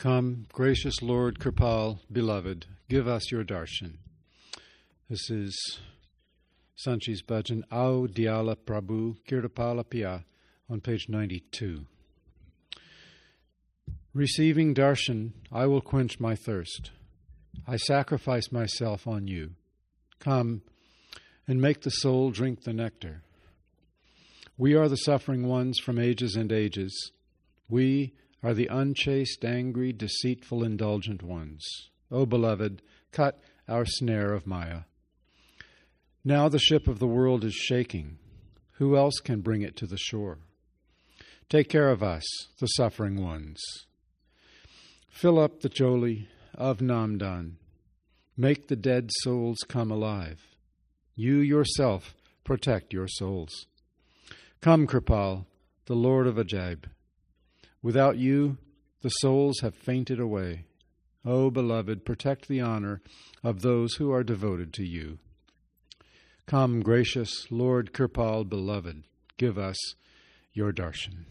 Come, gracious Lord Kirpal, beloved, give us your darshan. This is Sanchi's bhajan, Au Diyala Prabhu Kirtapala Piya, on page 92. Receiving darshan, I will quench my thirst. I sacrifice myself on you. Come and make the soul drink the nectar. We are the suffering ones from ages and ages. We are the unchaste, angry, deceitful, indulgent ones. O beloved, cut our snare of Maya. Now the ship of the world is shaking. Who else can bring it to the shore? Take care of us, the suffering ones. Fill up the choli of Namdan. Make the dead souls come alive. You yourself protect your souls. Come, Kirpal, the Lord of Ajaib. Without you, the souls have fainted away. O beloved, protect the honor of those who are devoted to you. Come, gracious Lord Kirpal, beloved, give us your darshan.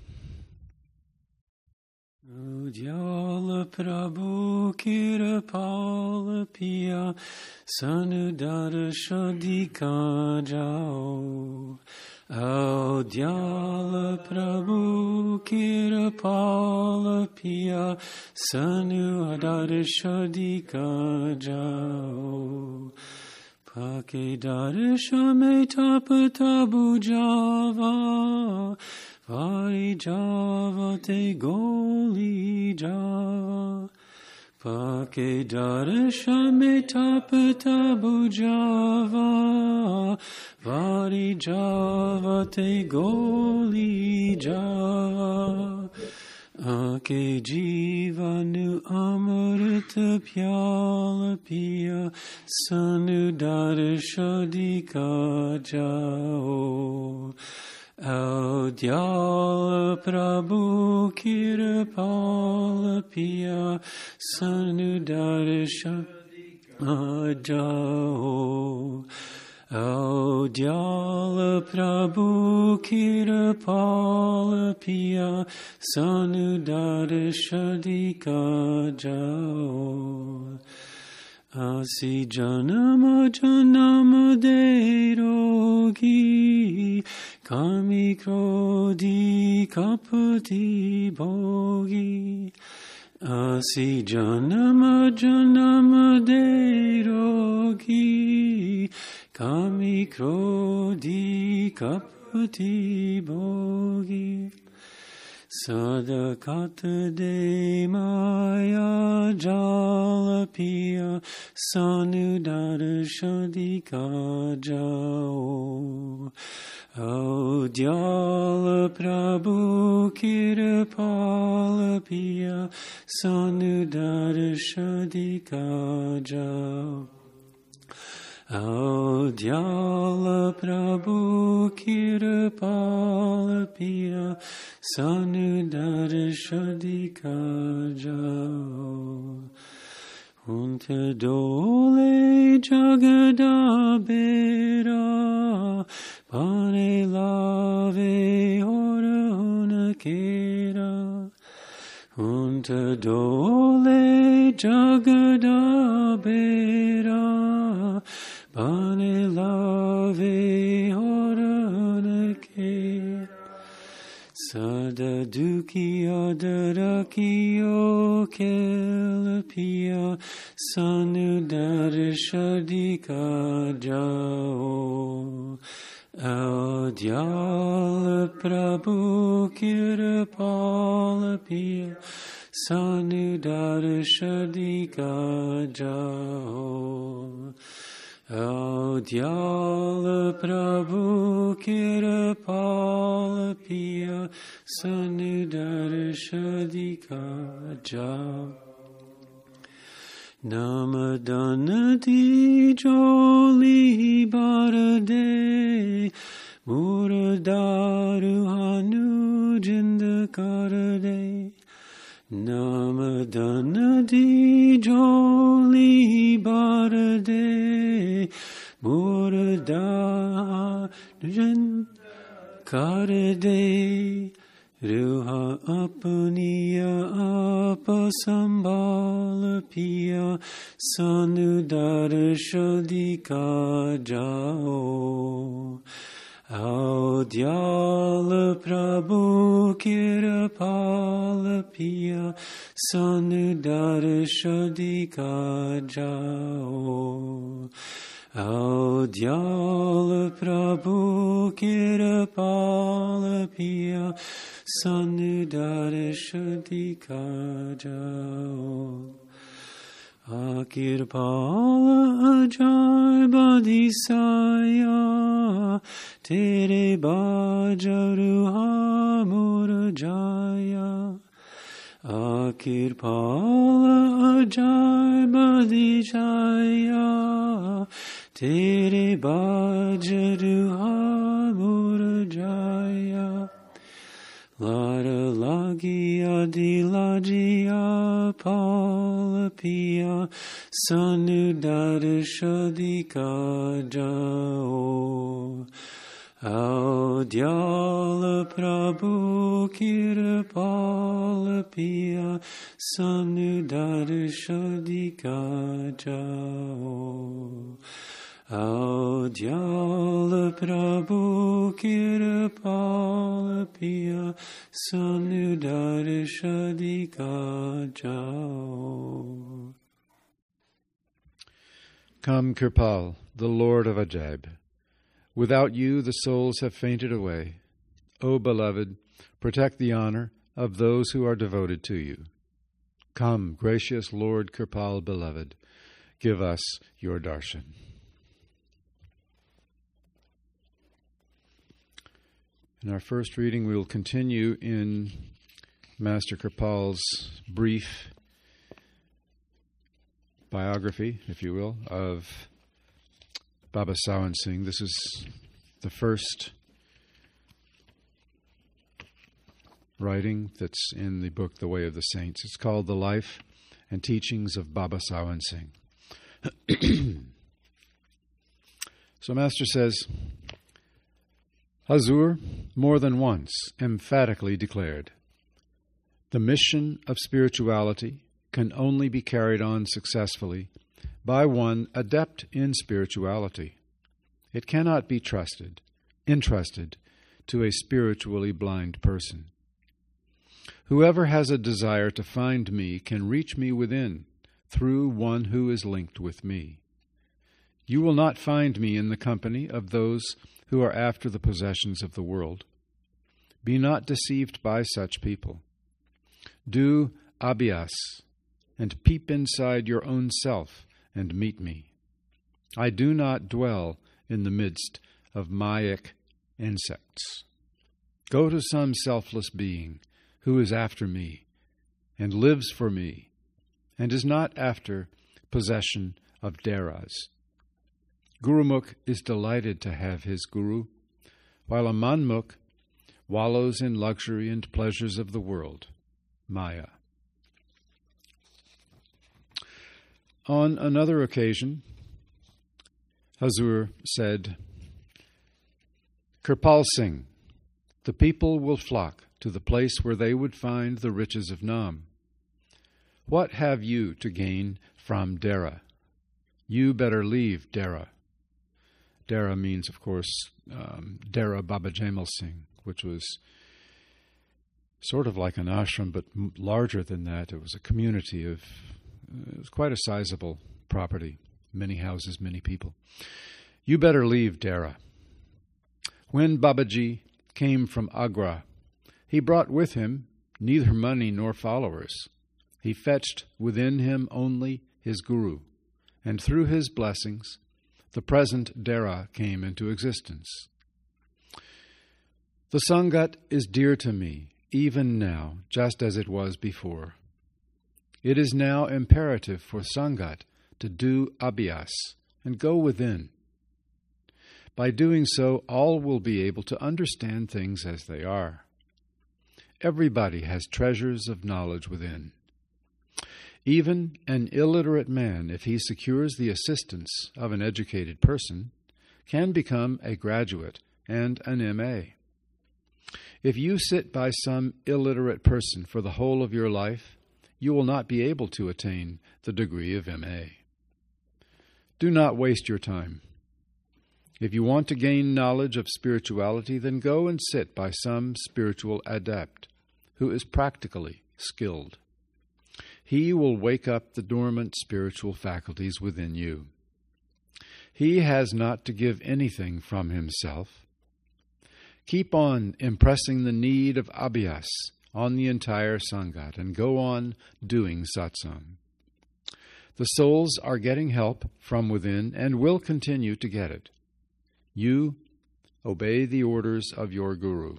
Diyala Prabhu Kirpal Piya Sanudara Shadika Jao. Au Diyala Prabhu Kirpal Piya Sanudara Shadika Jao. Pake Darsha Me Tapata Bujava. Vari Java te goli Java. Pake Darsha Me Tapata Bujava. Vari Java te goli Java. Ake Jiva nu Amrita Pyala Piya Sanu Darsha Dika Jao. Au Diyala Prabhu Kirpala Piya Sanudarsha Jao. Au Diyala Prabhu Kirpala Piya Sanudarsha Dika Jao. Asi janama janama de rogi kami krodi kapati bhogi. Asi janama janama de rogi kami krodi kapati bhogi. Sadakata de Maya Jala Piya Sanudara Shadika Jao. Au Diyala Prabhu Kirpala Piya Sanudara Shadika Jao. Au Diyala Prabhu Kirpala Piya Sanudara Shadika Jao. Unta dole jagadabera pane lave hora unakera. Unta dole jagadabera pane lave hora unakera. Sada duki adaraki o kelapia sanudara shadika jao. Au Diyala Prabhu Kirpala Piya sanudara shadika jao. Au Diyala Prabhu Kirpala Piya Sanudara Shadika Jao. Namadana di joli barade Muradaru hanu jindakarade. Namadana di joli barade Muradaru jindakarade. Ruha apaniya apasambala piya sanudara shodika jao. Audyala Prabhu Kirapala Piya Sanudara Shodika Jao. Audyala Prabhu Kirapala Piya Sanudara Shodika Jao. Akirpala Ajay Badhisaya Tere Bajaruha Murajaya. Akirpala Ajay Badhisaya Tere Bajaruha Murajaya. Lara lagia di lagia palapia sanudara shodika jao. Audyala Prabhu Kirapalapia sanudara shodika jao. Audyala Prabhu Kirapalapia sanudara shodika jao. Come, Kirpal, the Lord of Ajaib. Without you the souls have fainted away. O beloved, protect the honor of those who are devoted to you. Come, gracious Lord Kirpal, beloved, give us your darshan. In our first reading, we will continue in Master Kirpal's brief biography, if you will, of Baba Sawan Singh. This is the first writing that's in the book The Way of the Saints. It's called The Life and Teachings of Baba Sawan Singh. So Master says, Hazur more than once emphatically declared, the mission of spirituality can only be carried on successfully by one adept in spirituality. It cannot be entrusted to a spiritually blind person. Whoever has a desire to find me can reach me within through one who is linked with me. You will not find me in the company of those who are after the possessions of the world. Be not deceived by such people. Do abhyas and peep inside your own self and meet me. I do not dwell in the midst of Mayic insects. Go to some selfless being who is after me and lives for me and is not after possession of Deras. Gurumukh is delighted to have his guru, while a Manmukh wallows in luxury and pleasures of the world, Maya. On another occasion, Hazur said, Kirpal Singh, the people will flock to the place where they would find the riches of Nam. What have you to gain from Dera? You better leave Dera. Dera means, of course, Dera Baba Jaimal Singh, which was sort of like an ashram, but larger than that. It was a community of, it was quite a sizable property, many houses, many people. You better leave Dera. When Babaji came from Agra, he brought with him neither money nor followers. He fetched within him only his guru, and through his blessings, the present Dera came into existence. The Sangat is dear to me, even now, just as it was before. It is now imperative for Sangat to do abhyas and go within. By doing so, all will be able to understand things as they are. Everybody has treasures of knowledge within. Even an illiterate man, if he secures the assistance of an educated person, can become a graduate and an M.A. If you sit by some illiterate person for the whole of your life, you will not be able to attain the degree of M.A. Do not waste your time. If you want to gain knowledge of spirituality, then go and sit by some spiritual adept who is practically skilled. He will wake up the dormant spiritual faculties within you. He has not to give anything from himself. Keep on impressing the need of abhyas on the entire Sangat and go on doing satsang. The souls are getting help from within and will continue to get it. You obey the orders of your guru.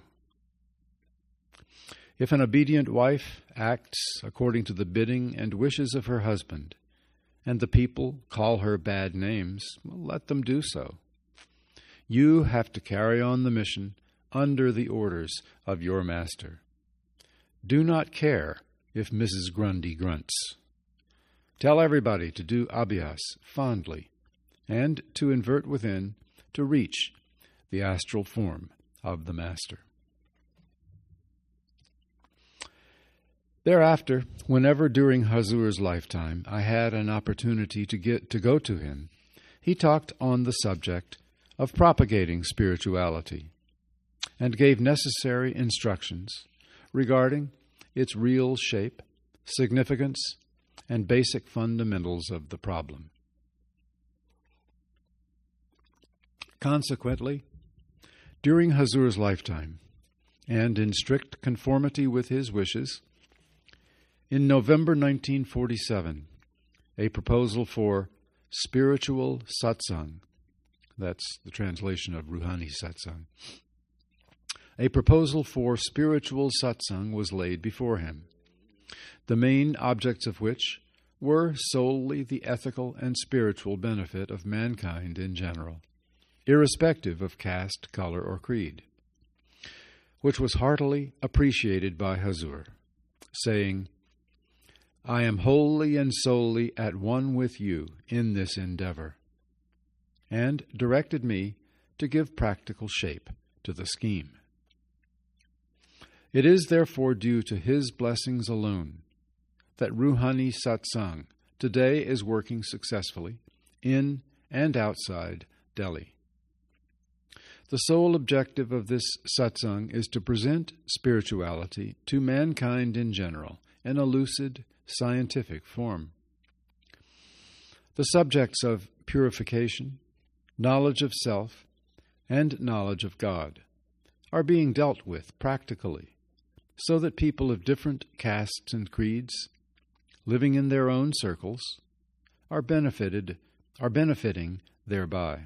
If an obedient wife acts according to the bidding and wishes of her husband, and the people call her bad names, well, let them do so. You have to carry on the mission under the orders of your master. Do not care if Mrs. Grundy grunts. Tell everybody to do abhyas fondly, and to invert within to reach the astral form of the master. Thereafter, whenever during Hazur's lifetime I had an opportunity to go to him, he talked on the subject of propagating spirituality and gave necessary instructions regarding its real shape, significance, and basic fundamentals of the problem. Consequently, during Hazur's lifetime, and in strict conformity with his wishes, in November 1947, a proposal for spiritual satsang, that's the translation of Ruhani satsang, a proposal for spiritual satsang was laid before him, the main objects of which were solely the ethical and spiritual benefit of mankind in general, irrespective of caste, color, or creed, which was heartily appreciated by Hazur, saying, "I am wholly and solely at one with you in this endeavor," and directed me to give practical shape to the scheme. It is therefore due to his blessings alone that Ruhani Satsang today is working successfully in and outside Delhi. The sole objective of this satsang is to present spirituality to mankind in general in a lucid, scientific form. The subjects of purification, knowledge of self, and knowledge of God are being dealt with practically, so that people of different castes and creeds, living in their own circles, are benefiting thereby.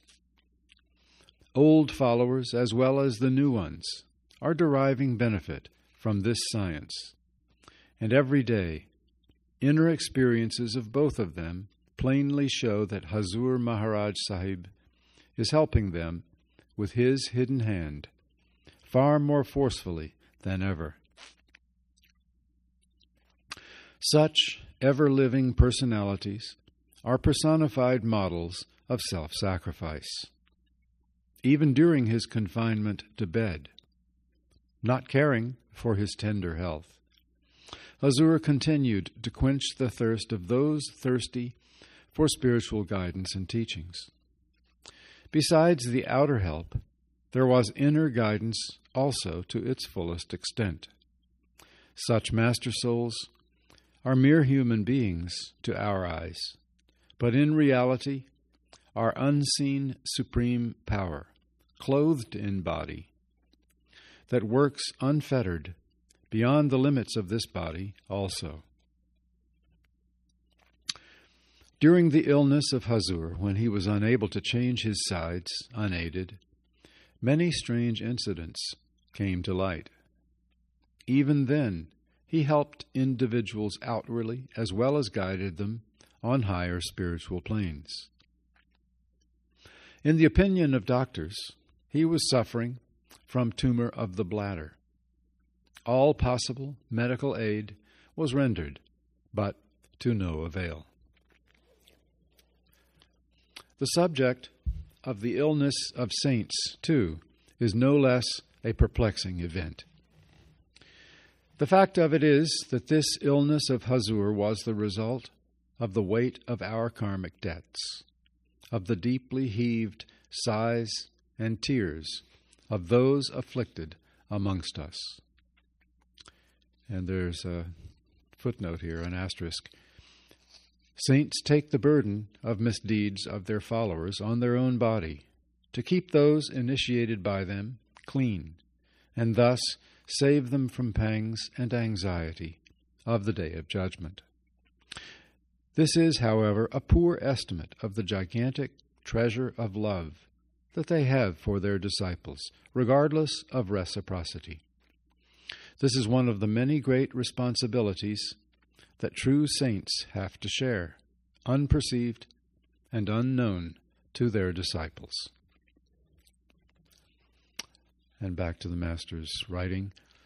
Old followers, as well as the new ones, are deriving benefit from this science, and every day, inner experiences of both of them plainly show that Hazur Maharaj Sahib is helping them with his hidden hand far more forcefully than ever. Such ever-living personalities are personified models of self-sacrifice. Even during his confinement to bed, not caring for his tender health, Hazur continued to quench the thirst of those thirsty for spiritual guidance and teachings. Besides the outer help, there was inner guidance also to its fullest extent. Such master souls are mere human beings to our eyes, but in reality are unseen supreme power, clothed in body, that works unfettered beyond the limits of this body also. During the illness of Hazur, when he was unable to change his sides unaided, many strange incidents came to light. Even then, he helped individuals outwardly as well as guided them on higher spiritual planes. In the opinion of doctors, he was suffering from tumor of the bladder. All possible medical aid was rendered, but to no avail. The subject of the illness of saints, too, is no less a perplexing event. The fact of it is that this illness of Hazur was the result of the weight of our karmic debts, of the deeply heaved sighs and tears of those afflicted amongst us. And there's a footnote here, an asterisk. Saints take the burden of misdeeds of their followers on their own body to keep those initiated by them clean, and thus save them from pangs and anxiety of the day of judgment. This is, however, a poor estimate of the gigantic treasure of love that they have for their disciples, regardless of reciprocity. This is one of the many great responsibilities that true saints have to share, unperceived and unknown to their disciples. And back to the Master's writing.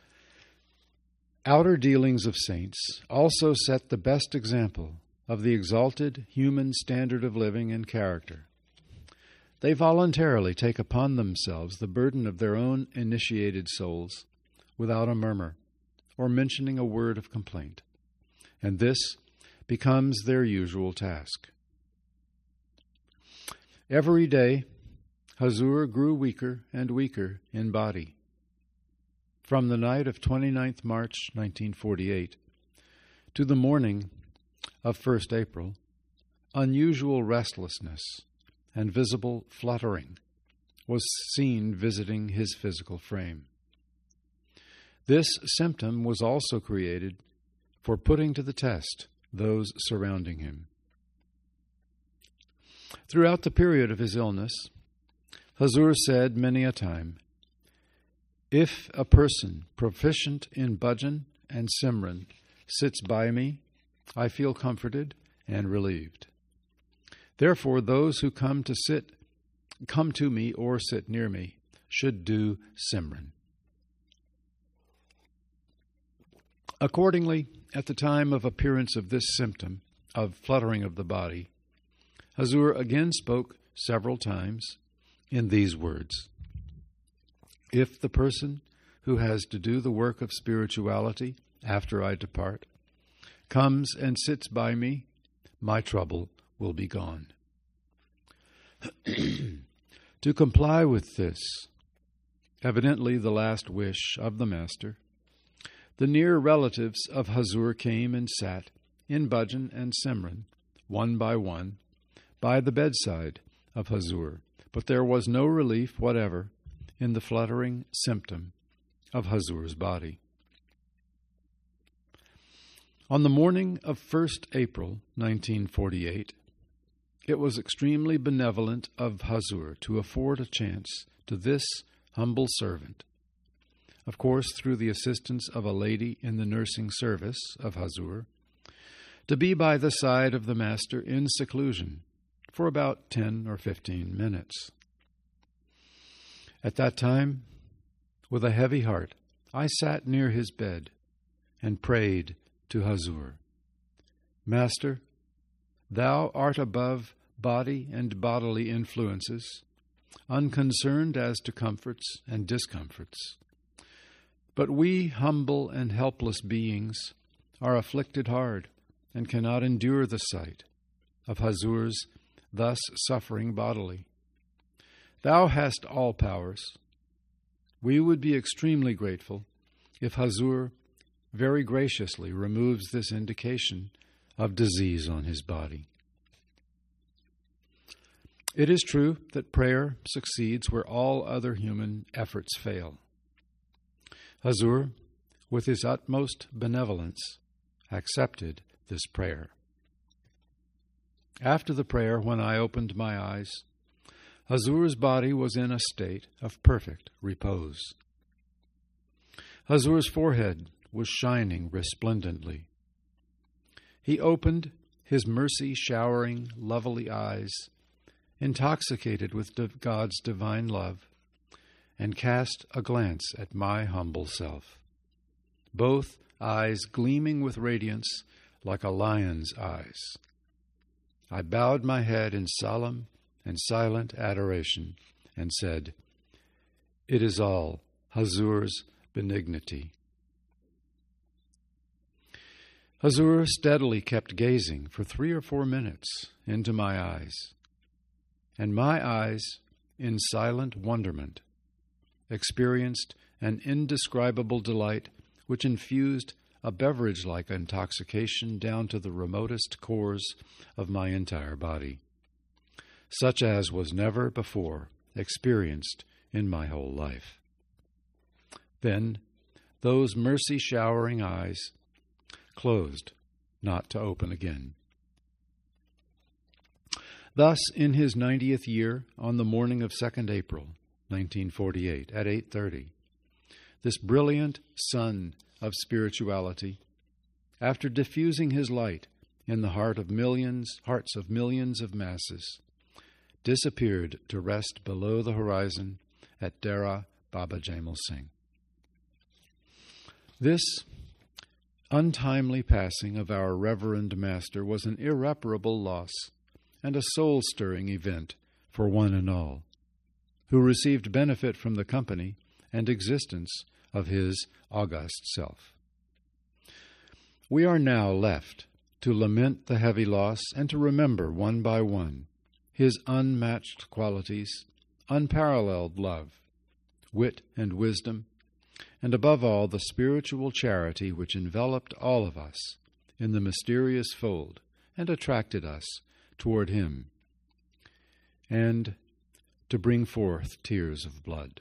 Outer dealings of saints also set the best example of the exalted human standard of living and character. They voluntarily take upon themselves the burden of their own initiated souls without a murmur or mentioning a word of complaint, and this becomes their usual task. Every day, Hazur grew weaker and weaker in body. From the night of 29th March 1948 to the morning of 1st April, unusual restlessness and visible fluttering was seen visiting his physical frame. This symptom was also created for putting to the test those surrounding him. Throughout the period of his illness, Hazur said many a time, "If a person proficient in bhajan and simran sits by me, I feel comforted and relieved. Therefore, those who come to me or sit near me should do simran." Accordingly, at the time of appearance of this symptom of fluttering of the body, Hazur again spoke several times in these words: "If the person who has to do the work of spirituality after I depart comes and sits by me, my trouble will be gone." To comply with this, evidently the last wish of the Master, the near relatives of Hazur came and sat in bhajan and simran, one, by the bedside of Hazur, but there was no relief whatever in the fluttering symptom of Hazur's body. On the morning of 1st April 1948, it was extremely benevolent of Hazur to afford a chance to this humble servant, of course through the assistance of a lady in the nursing service of Hazur, to be by the side of the Master in seclusion for about 10 or 15 minutes. At that time, with a heavy heart, I sat near his bed and prayed to Hazur, "Master, thou art above body and bodily influences, unconcerned as to comforts and discomforts. But we, humble and helpless beings, are afflicted hard and cannot endure the sight of Hazur's thus suffering bodily. Thou hast all powers. We would be extremely grateful if Hazur very graciously removes this indication of disease on his body." It is true that prayer succeeds where all other human efforts fail. Hazur, with his utmost benevolence, accepted this prayer. After the prayer, when I opened my eyes, Hazur's body was in a state of perfect repose. Hazur's forehead was shining resplendently. He opened his mercy-showering, lovely eyes, intoxicated with God's divine love, and cast a glance at my humble self, both eyes gleaming with radiance like a lion's eyes. I bowed my head in solemn and silent adoration and said, "It is all Hazur's benignity. Hazur steadily kept gazing for 3 or 4 minutes into my eyes, and my eyes, in silent wonderment, experienced an indescribable delight which infused a beverage-like intoxication down to the remotest cores of my entire body, such as was never before experienced in my whole life. Then those mercy-showering eyes closed, not to open again. Thus, in his 90th year, on the morning of 2nd April, 1948, at 8:30, this brilliant sun of spirituality, after diffusing his light in the hearts of millions of masses, disappeared to rest below the horizon at Dera Baba Jaimal Singh. This untimely passing of our Reverend Master was an irreparable loss and a soul-stirring event for one and all, who received benefit from the company and existence of his august self. We are now left to lament the heavy loss and to remember one by one his unmatched qualities, unparalleled love, wit and wisdom, and above all the spiritual charity which enveloped all of us in the mysterious fold and attracted us toward him, and to bring forth tears of blood.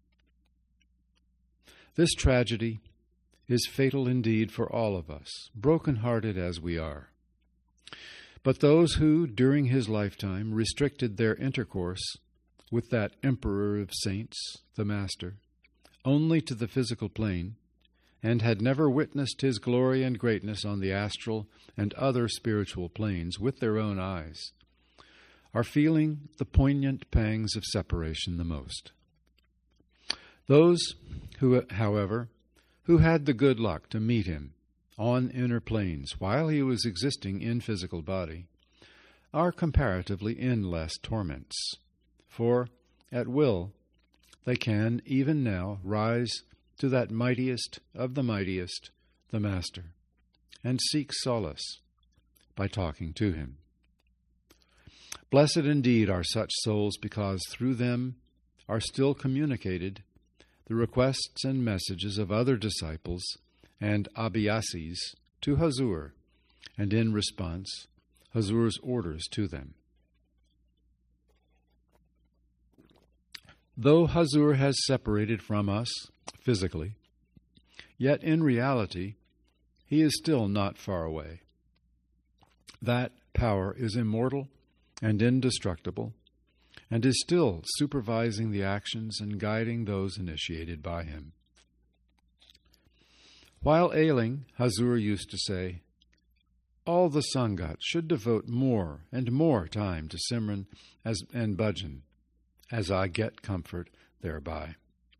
This tragedy is fatal indeed for all of us, broken-hearted as we are. But those who, during his lifetime, restricted their intercourse with that emperor of saints, the Master, only to the physical plane, and had never witnessed his glory and greatness on the astral and other spiritual planes with their own eyes, are feeling the poignant pangs of separation the most. Those who, however, who had the good luck to meet him on inner planes while he was existing in physical body, are comparatively in less torments, for at will they can even now rise to that mightiest of the mightiest, the Master, and seek solace by talking to him. Blessed indeed are such souls, because through them are still communicated the requests and messages of other disciples and abhyasis to Hazur, and in response, Hazur's orders to them. Though Hazur has separated from us physically, yet in reality he is still not far away. That power is immortal and indestructible, and is still supervising the actions and guiding those initiated by him. While ailing, Hazur used to say, "All the Sangat should devote more and more time to Simran and Bhajan, as I get comfort thereby."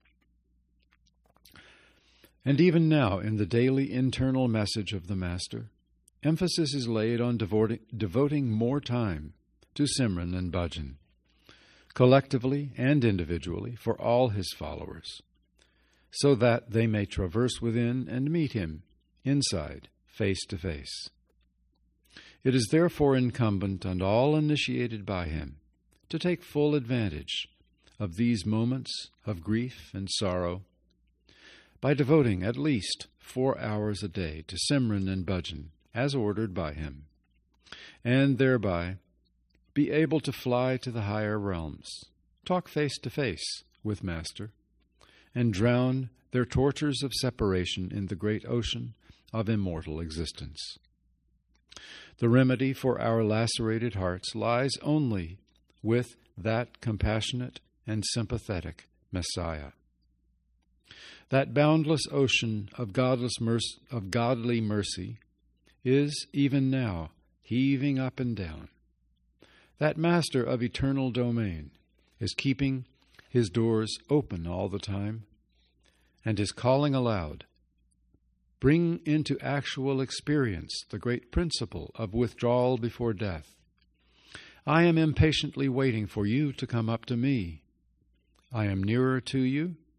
And even now, in the daily internal message of the Master, emphasis is laid on devoting more time to Simran and Bhajan, collectively and individually, for all his followers, so that they may traverse within and meet him inside, face to face. It is therefore incumbent on all initiated by him to take full advantage of these moments of grief and sorrow by devoting at least 4 hours a day to Simran and Bhajan, as ordered by him, and thereby be able to fly to the higher realms, talk face to face with Master, and drown their tortures of separation in the great ocean of immortal existence. The remedy for our lacerated hearts lies only with that compassionate and sympathetic Messiah. That boundless ocean of godly mercy is even now heaving up and down. That Master of eternal domain is keeping his doors open all the time and is calling aloud, "Bring into actual experience the great principle of withdrawal before death. I am impatiently waiting for you to come up to me. I am nearer to you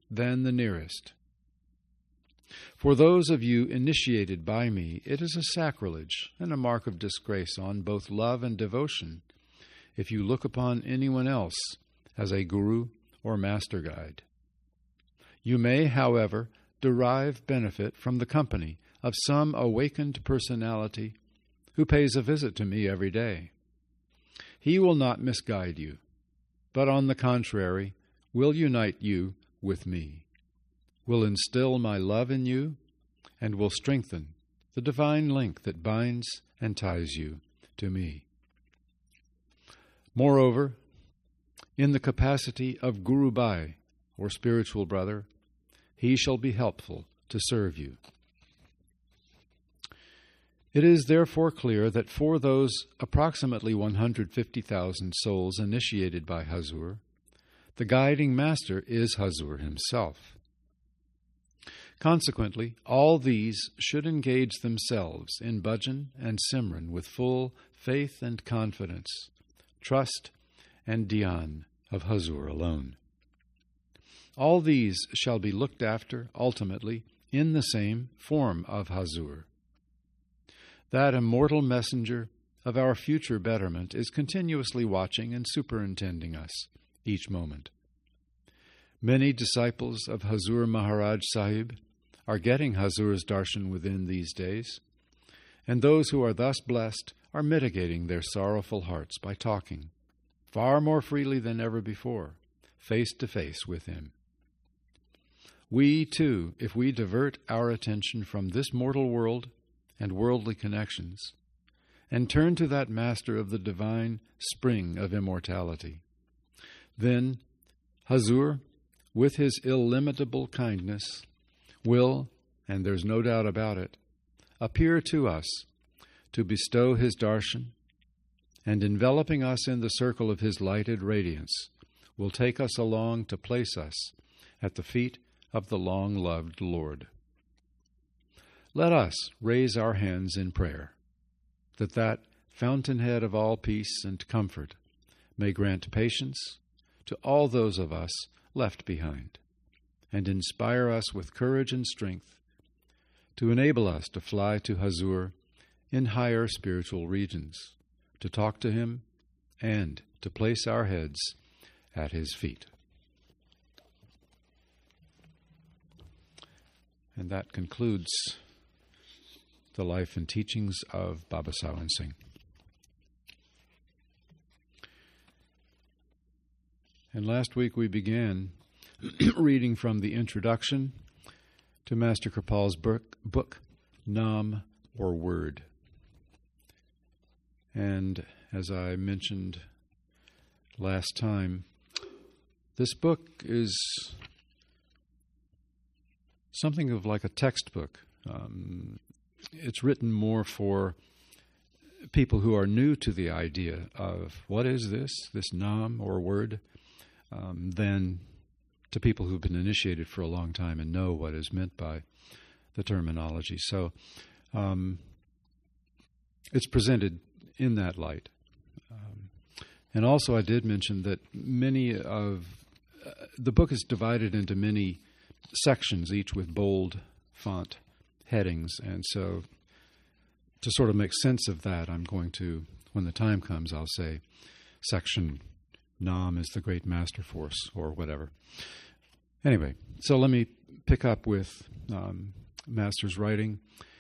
than the nearest. For those of you initiated by me, it is a sacrilege and a mark of disgrace on both love and devotion if you look upon anyone else as a guru or master guide. You may, however, derive benefit from the company of some awakened personality who pays a visit to me every day. He will not misguide you, but on the contrary, will unite you with me, will instill my love in you, and will strengthen the divine link that binds and ties you to me. Moreover, in the capacity of Guru Bhai, or spiritual brother, he shall be helpful to serve you. It is therefore clear that for those approximately 150,000 souls initiated by Hazur, the guiding master is Hazur himself. Consequently, all these should engage themselves in bhajan and simran with full faith and confidence, trust and dhyan of Hazur alone. All these shall be looked after, ultimately, in the same form of Hazur. That immortal messenger of our future betterment is continuously watching and superintending us each moment. Many disciples of Hazur Maharaj Sahib are getting Hazur's darshan within these days, and those who are thus blessed are mitigating their sorrowful hearts by talking, far more freely than ever before, face to face with him. We, too, if we divert our attention from this mortal world and worldly connections, and turn to that master of the divine spring of immortality, then Hazur, with his illimitable kindness, will, and there's no doubt about it, appear to us to bestow his darshan, and enveloping us in the circle of his lighted radiance, will take us along to place us at the feet of the long-loved Lord. Let us raise our hands in prayer, that fountainhead of all peace and comfort may grant patience to all those of us left behind, and inspire us with courage and strength to enable us to fly to Hazur in higher spiritual regions, to talk to him, and to place our heads at his feet. And that concludes the life and teachings of Baba Sawan Singh. And last week we began reading from the introduction to Master Kripal's book, Nam, or Word. And as I mentioned last time, this book is something of like a textbook. It's written more for people who are new to the idea of what is this Nam or Word, than to people who've been initiated for a long time and know what is meant by the terminology. So it's presented in that light. And also I did mention that many of the book is divided into many sections, each with bold font headings. And so to sort of make sense of that, I'm going to, when the time comes, I'll say section Nam is the great master force, or whatever. Anyway, so let me pick up with Master's writing.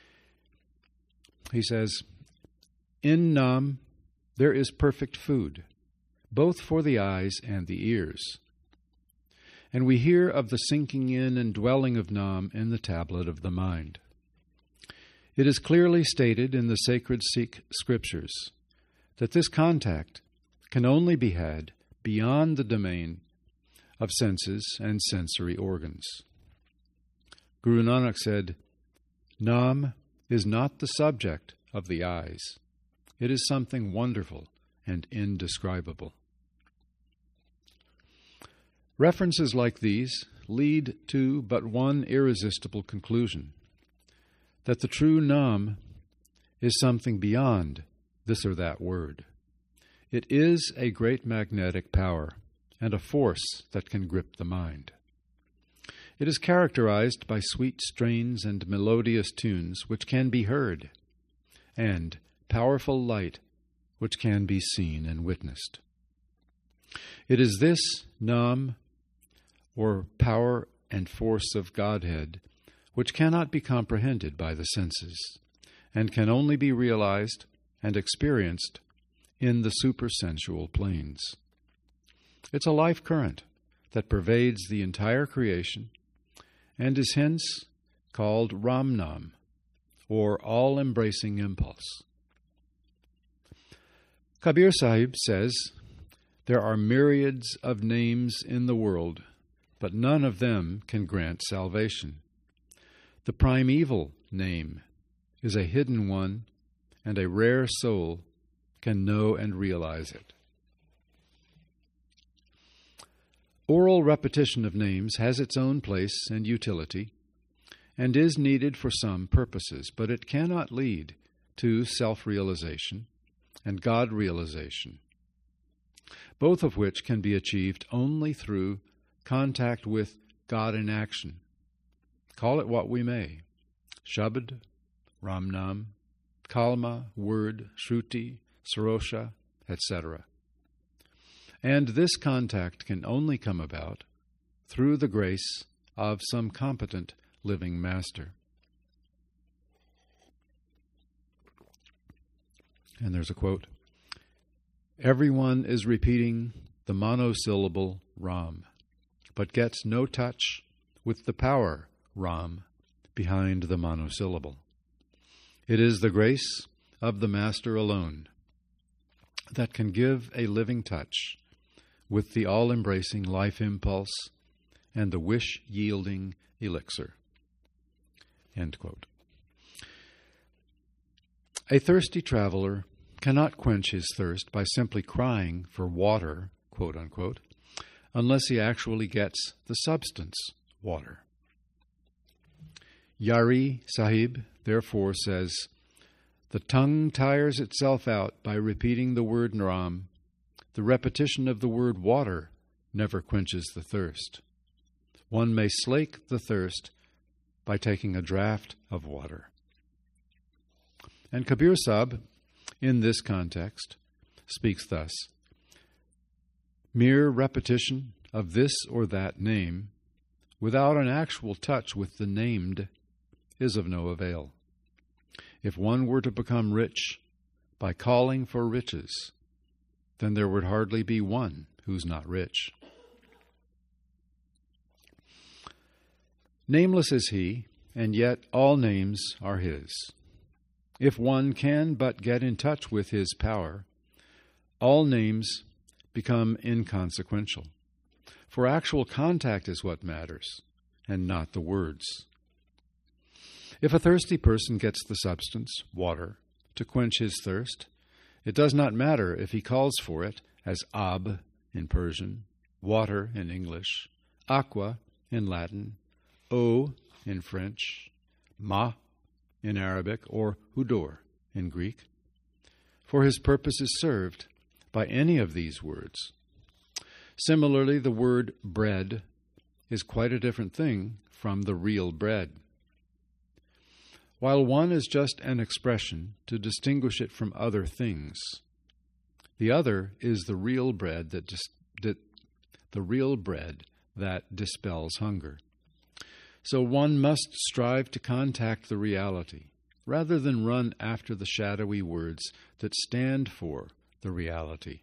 He says, in Nam there is perfect food, both for the eyes and the ears. And we hear of the sinking in and dwelling of Nam in the tablet of the mind. It is clearly stated in the sacred Sikh scriptures that this contact can only be had beyond the domain of senses and sensory organs. Guru Nanak said, Nam is not the subject of the eyes. It is something wonderful and indescribable. References like these lead to but one irresistible conclusion, that the true Nam is something beyond this or that word. It is a great magnetic power and a force that can grip the mind. It is characterized by sweet strains and melodious tunes which can be heard, and powerful light which can be seen and witnessed. It is this Nam, or power and force of Godhead, which cannot be comprehended by the senses, and can only be realized and experienced in the supersensual planes. It's a life current that pervades the entire creation and is hence called Ramnam, or all-embracing impulse. Kabir Sahib says, "There are myriads of names in the world, but none of them can grant salvation. The primeval name is a hidden one, and a rare soul can know and realize it." Oral repetition of names has its own place and utility, and is needed for some purposes, but it cannot lead to self-realization and God-realization, both of which can be achieved only through contact with God in action. Call it what we may: Shabad, Ramnam, Kalma, Word, Shruti, Sarosha, etc. And this contact can only come about through the grace of some competent living master. And there's a quote: "Everyone is repeating the monosyllable Ram, but gets no touch with the power Ram behind the monosyllable. It is the grace of the Master alone that can give a living touch with the all-embracing life impulse and the wish-yielding elixir." End quote. A thirsty traveler cannot quench his thirst by simply crying for water, quote unquote, unless he actually gets the substance, water. Yari Sahib therefore says, "The tongue tires itself out by repeating the word Ram. The repetition of the word water never quenches the thirst. One may slake the thirst by taking a draught of water." And Kabir Sahib, in this context, speaks thus: "Mere repetition of this or that name, without an actual touch with the named, is of no avail. If one were to become rich by calling for riches, then there would hardly be one who's not rich. Nameless is he, and yet all names are his. If one can but get in touch with his power, all names become inconsequential, for actual contact is what matters, and not the words. If a thirsty person gets the substance, water, to quench his thirst, it does not matter if he calls for it as ab in Persian, water in English, aqua in Latin, eau in French, ma in Arabic, or hudur in Greek, for his purpose is served by any of these words. Similarly, the word bread is quite a different thing from the real bread. While one is just an expression to distinguish it from other things, the other is the real bread that dispels hunger. So one must strive to contact the reality, rather than run after the shadowy words that stand for the reality.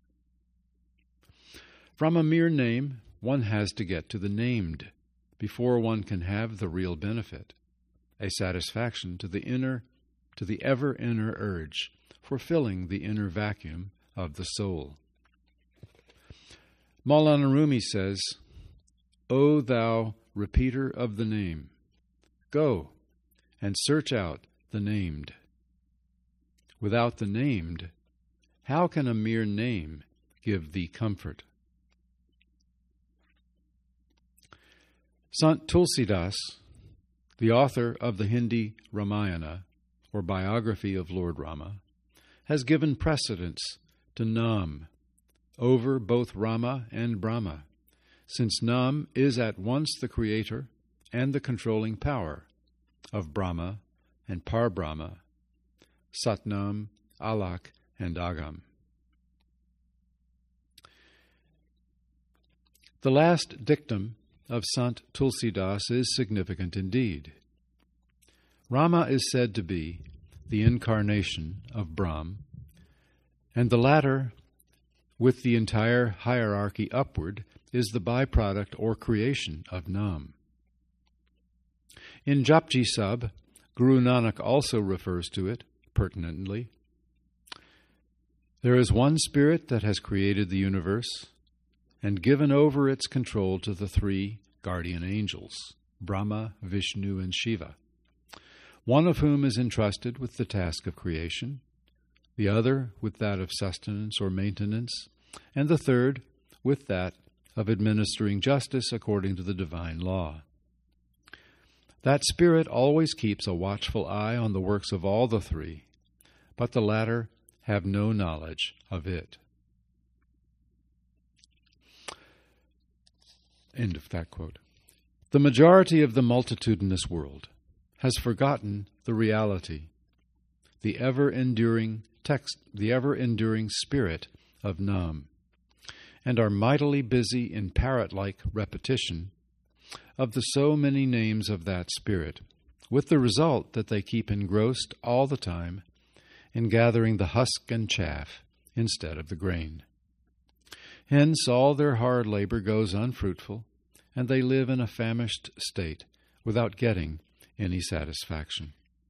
From a mere name, one has to get to the named before one can have the real benefit, a satisfaction to the ever inner urge for filling the inner vacuum of the soul. Maulana Rumi says, "O thou repeater of the name, go and search out the named. Without the named, how can a mere name give thee comfort?" Sant Tulsidas, the author of the Hindi Ramayana, or biography of Lord Rama, has given precedence to Nam over both Rama and Brahma, since Nam is at once the creator and the controlling power of Brahma and Parbrahma, Satnam, Alak, and Agam. The last dictum of Sant Tulsidas is significant indeed. Rama is said to be the incarnation of Brahm, and the latter, with the entire hierarchy upward, is the byproduct or creation of Nam. In Japji Sab, Guru Nanak also refers to it, pertinently. There is one spirit that has created the universe and given over its control to the three guardian angels, Brahma, Vishnu, and Shiva, one of whom is entrusted with the task of creation, the other with that of sustenance or maintenance, and the third with that of administering justice according to the divine law. That spirit always keeps a watchful eye on the works of all the three, but the latter have no knowledge of it. End of that quote. The majority of the multitudinous world has forgotten the reality, the ever-enduring spirit of Nam, and are mightily busy in parrot-like repetition of the so many names of that spirit, with the result that they keep engrossed all the time in gathering the husk and chaff instead of the grain. Hence all their hard labor goes unfruitful, and they live in a famished state without getting any satisfaction.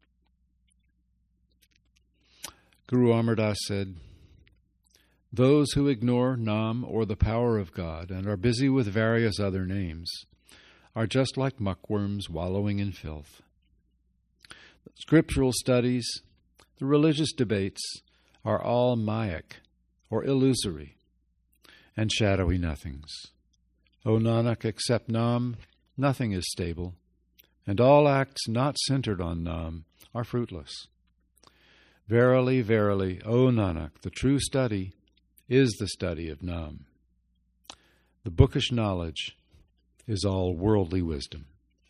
Guru Amar Das said, "Those who ignore Nam or the power of God and are busy with various other names are just like muckworms wallowing in filth. The scriptural studies, the religious debates are all mayak, or illusory, and shadowy nothings. O Nanak, except Nam, nothing is stable, and all acts not centered on Nam are fruitless. Verily, verily, O Nanak, the true study is the study of Nam. The bookish knowledge is all worldly wisdom."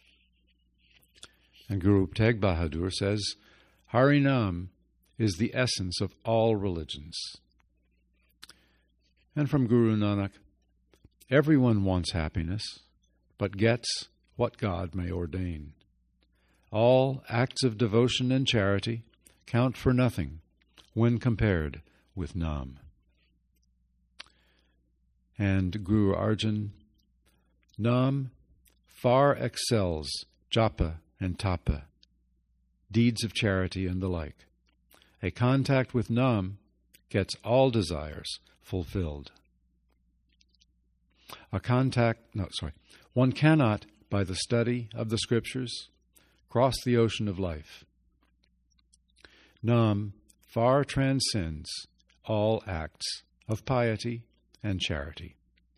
And Guru Tegh Bahadur says, "Harinam is the essence of all religions." And from Guru Nanak, "Everyone wants happiness, but gets what God may ordain. All acts of devotion and charity count for nothing when compared with Nam." And Guru Arjan, "Nam far excels japa and tapa, deeds of charity and the like. A contact with Nam gets all desires fulfilled." One cannot, by the study of the scriptures, cross the ocean of life. Nam far transcends all acts of piety and charity.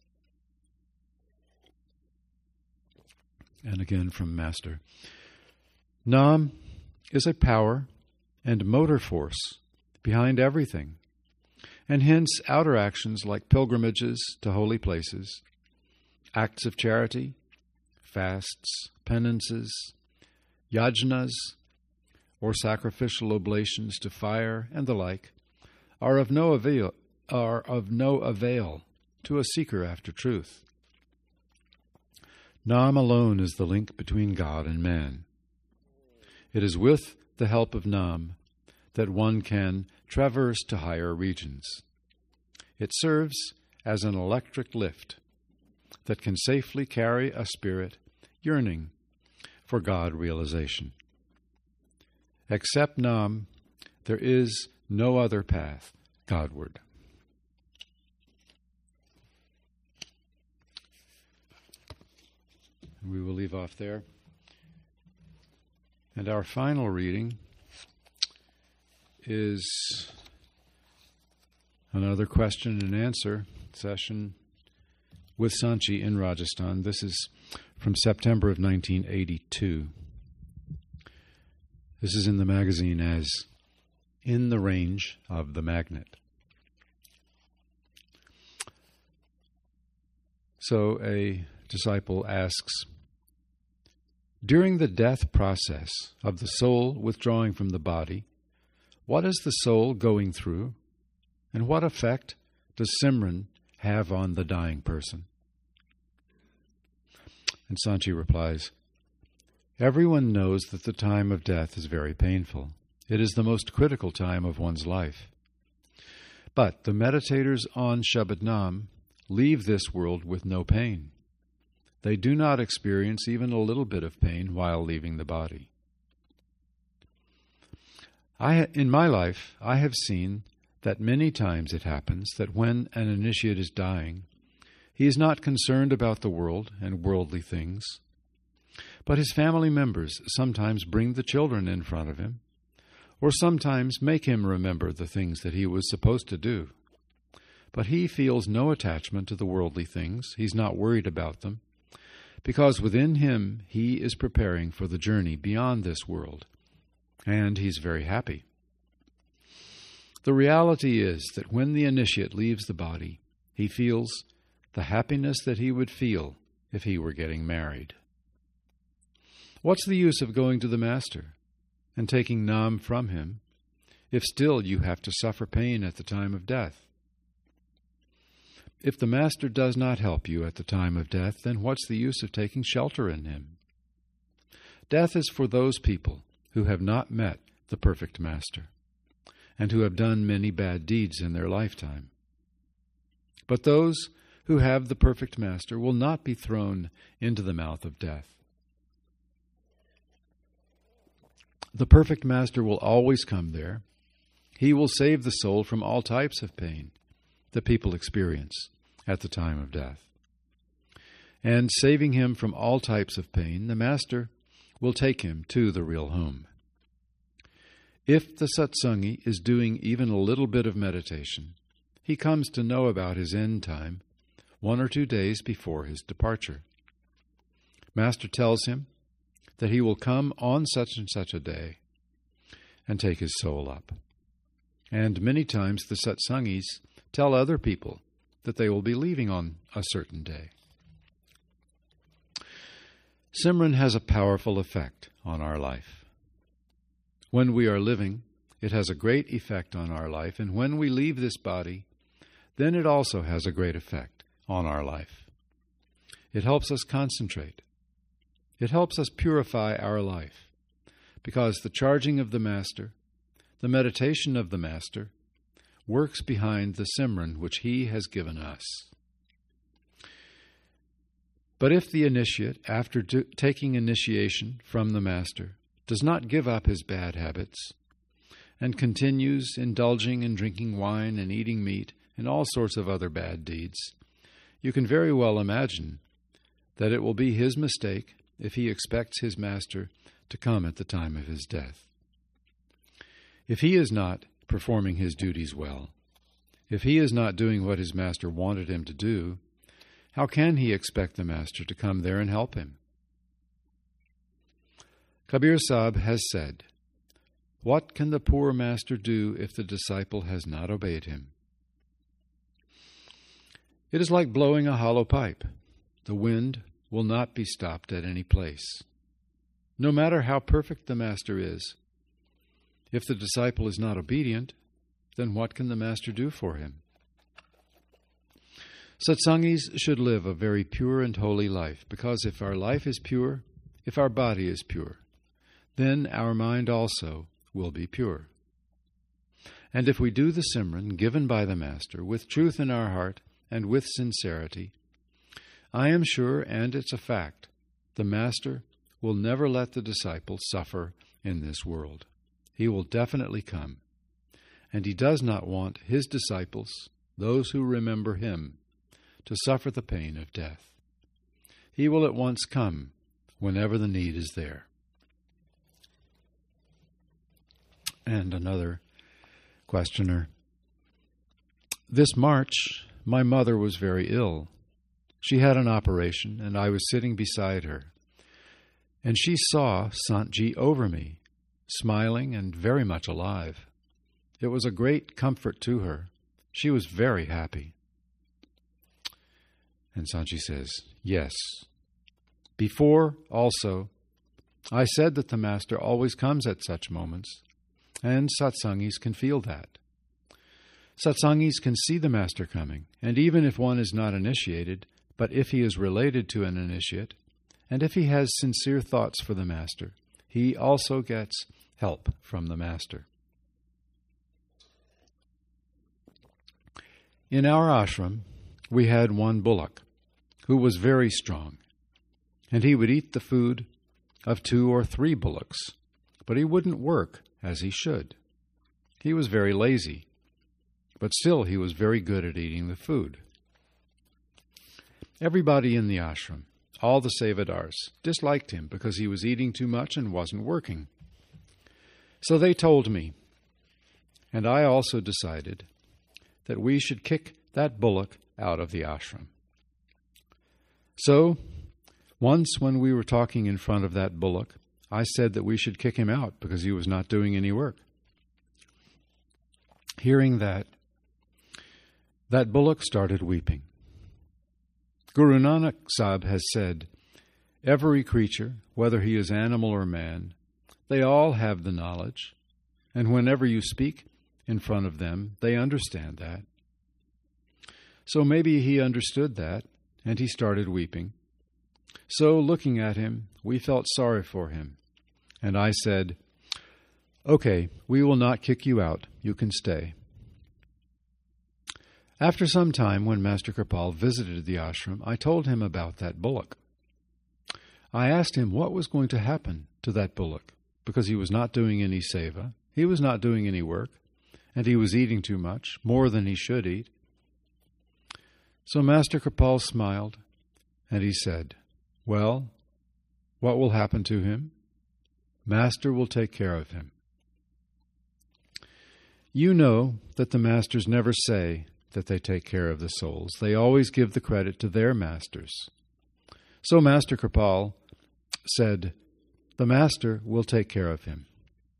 And again from Master, "Nam is a power and motor force behind everything, and hence outer actions like pilgrimages to holy places, acts of charity, fasts, penances, yajnas, or sacrificial oblations to fire and the like, are of no avail to a seeker after truth. Nam alone is the link between God and man. It is with the help of Nam that one can traverse to higher regions. It serves as an electric lift that can safely carry a spirit yearning for God realization. Except Nam, there is no other path Godward." We will leave off there. And our final reading is another question and answer session with Sanchi in Rajasthan. This is from September of 1982. This is in the magazine as "In the Range of the Magnet." So a disciple asks, during the death process of the soul withdrawing from the body, what is the soul going through, and what effect does Simran have on the dying person? And Sanchi replies, everyone knows that the time of death is very painful. It is the most critical time of one's life. But the meditators on Shabad Nam leave this world with no pain. They do not experience even a little bit of pain while leaving the body. In my life, I have seen that many times it happens that when an initiate is dying, he is not concerned about the world and worldly things, but his family members sometimes bring the children in front of him, or sometimes make him remember the things that he was supposed to do. But he feels no attachment to the worldly things. He's not worried about them, because within him he is preparing for the journey beyond this world, and he's very happy. The reality is that when the initiate leaves the body, he feels the happiness that he would feel if he were getting married. What's the use of going to the Master and taking Nam from him if still you have to suffer pain at the time of death? If the Master does not help you at the time of death, then what's the use of taking shelter in him? Death is for those people who have not met the perfect Master and who have done many bad deeds in their lifetime. But those who have the perfect Master will not be thrown into the mouth of death. The perfect Master will always come there. He will save the soul from all types of pain that people experience at the time of death. And saving him from all types of pain, the Master will take him to the real home. If the Satsangi is doing even a little bit of meditation, he comes to know about his end time 1 or 2 days before his departure. Master tells him that he will come on such and such a day and take his soul up. And many times the Satsangis tell other people that they will be leaving on a certain day. Simran has a powerful effect on our life. When we are living, it has a great effect on our life, and when we leave this body, then it also has a great effect on our life. It helps us concentrate. It helps us purify our life, because the charging of the Master, the meditation of the Master, works behind the Simran which he has given us. But if the initiate, after taking initiation from the Master, does not give up his bad habits, and continues indulging in drinking wine and eating meat and all sorts of other bad deeds, you can very well imagine that it will be his mistake if he expects his Master to come at the time of his death. If he is not performing his duties well, if he is not doing what his Master wanted him to do, how can he expect the Master to come there and help him? Kabir Sahib has said, "What can the poor Master do if the disciple has not obeyed him?" It is like blowing a hollow pipe. The wind will not be stopped at any place. No matter how perfect the Master is, if the disciple is not obedient, then what can the Master do for him? Satsangis should live a very pure and holy life, because if our life is pure, if our body is pure, then our mind also will be pure. And if we do the Simran given by the Master with truth in our heart and with sincerity, I am sure, and it's a fact, the Master will never let the disciple suffer in this world. He will definitely come, and he does not want his disciples, those who remember him, to suffer the pain of death. He will at once come whenever the need is there. And another questioner. This March, my mother was very ill. She had an operation, and I was sitting beside her. And she saw Santji over me, smiling and very much alive. It was a great comfort to her. She was very happy. And Sanchi says, yes. Before, also, I said that the Master always comes at such moments, and satsangis can feel that. Satsangis can see the Master coming, and even if one is not initiated, but if he is related to an initiate, and if he has sincere thoughts for the Master, he also gets help from the Master. In our ashram, we had one bullock who was very strong, and he would eat the food of 2 or 3 bullocks, but he wouldn't work as he should. He was very lazy, but still he was very good at eating the food. Everybody in the ashram, all the Sevadars, disliked him because he was eating too much and wasn't working. So they told me, and I also decided, that we should kick that bullock out of the ashram. So, once when we were talking in front of that bullock, I said that we should kick him out because he was not doing any work. Hearing that bullock started weeping. Guru Nanak Sahib has said, every creature, whether he is animal or man, they all have the knowledge, and whenever you speak in front of them, they understand that. So maybe he understood that, and he started weeping. So, looking at him, we felt sorry for him, and I said, okay, we will not kick you out. You can stay. After some time, when Master Kripal visited the ashram, I told him about that bullock. I asked him what was going to happen to that bullock, because he was not doing any seva, he was not doing any work, and he was eating too much, more than he should eat. So Master Kripal smiled, and he said, well, what will happen to him? Master will take care of him. You know that the Masters never say that they take care of the souls. They always give the credit to their Masters. So Master Kripal said, the Master will take care of him.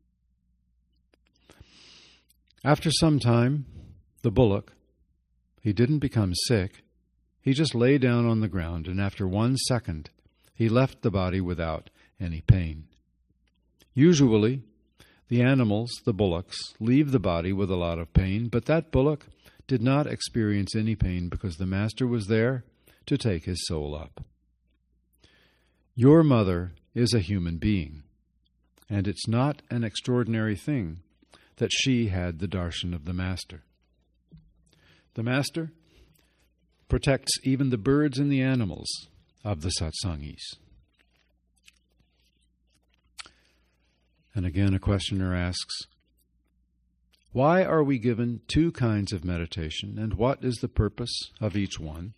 After some time, the bullock, he didn't become sick. He just lay down on the ground, and after 1 second, he left the body without any pain. Usually, the animals, the bullocks, leave the body with a lot of pain, but that bullock did not experience any pain because the Master was there to take his soul up. Your mother is a human being, and it's not an extraordinary thing that she had the darshan of the Master. The Master protects even the birds and the animals of the satsangis. And again, a questioner asks, why are we given 2 kinds of meditation, and what is the purpose of each one?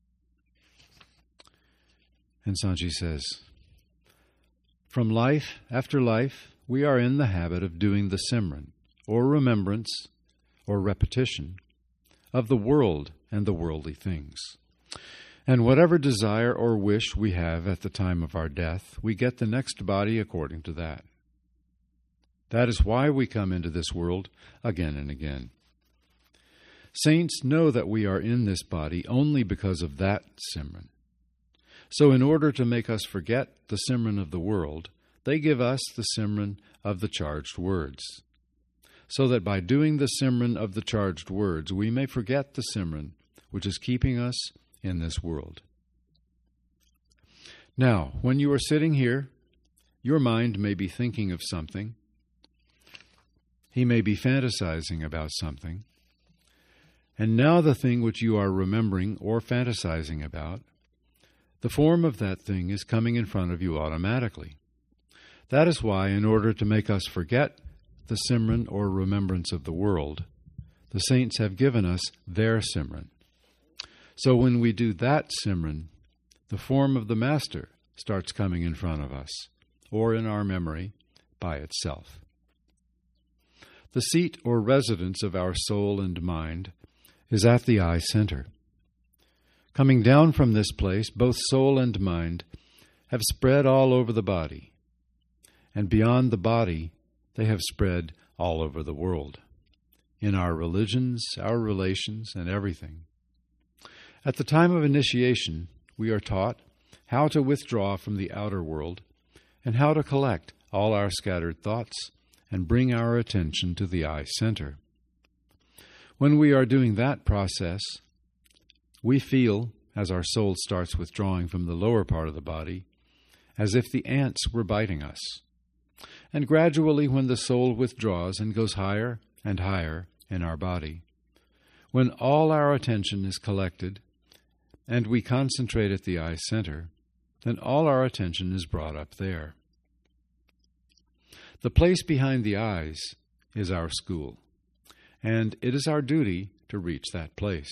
And Sanchi says, from life after life, we are in the habit of doing the Simran, or remembrance, or repetition, of the world and the worldly things. And whatever desire or wish we have at the time of our death, we get the next body according to that. That is why we come into this world again and again. Saints know that we are in this body only because of that Simran. So in order to make us forget the Simran of the world, they give us the Simran of the charged words, so that by doing the Simran of the charged words, we may forget the Simran which is keeping us in this world. Now, when you are sitting here, your mind may be thinking of something. He may be fantasizing about something. And now the thing which you are remembering or fantasizing about, the form of that thing is coming in front of you automatically. That is why, in order to make us forget the Simran or remembrance of the world, the saints have given us their Simran. So when we do that Simran, the form of the Master starts coming in front of us, or in our memory, by itself. The seat or residence of our soul and mind is at the eye center. Coming down from this place, both soul and mind have spread all over the body, and beyond the body, they have spread all over the world, in our religions, our relations, and everything. At the time of initiation, we are taught how to withdraw from the outer world and how to collect all our scattered thoughts and bring our attention to the eye center. When we are doing that process, we feel, as our soul starts withdrawing from the lower part of the body, as if the ants were biting us. And gradually, when the soul withdraws and goes higher and higher in our body, when all our attention is collected and we concentrate at the eye center, then all our attention is brought up there. The place behind the eyes is our school, and it is our duty to reach that place.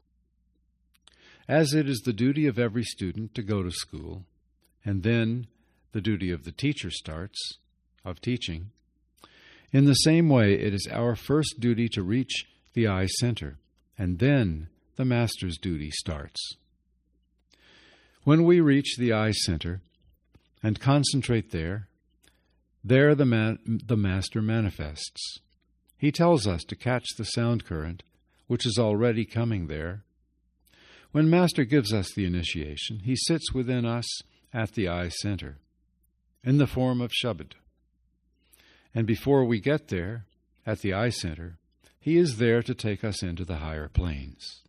As it is the duty of every student to go to school, and then the duty of the teacher starts, of teaching, in the same way it is our first duty to reach the eye center, and then the master's duty starts. When we reach the eye center and concentrate there the master manifests. He tells us to catch the sound current, which is already coming there. When Master gives us the initiation, he sits within us at the eye center, in the form of Shabad. And before we get there, at the eye center, he is there to take us into the higher planes.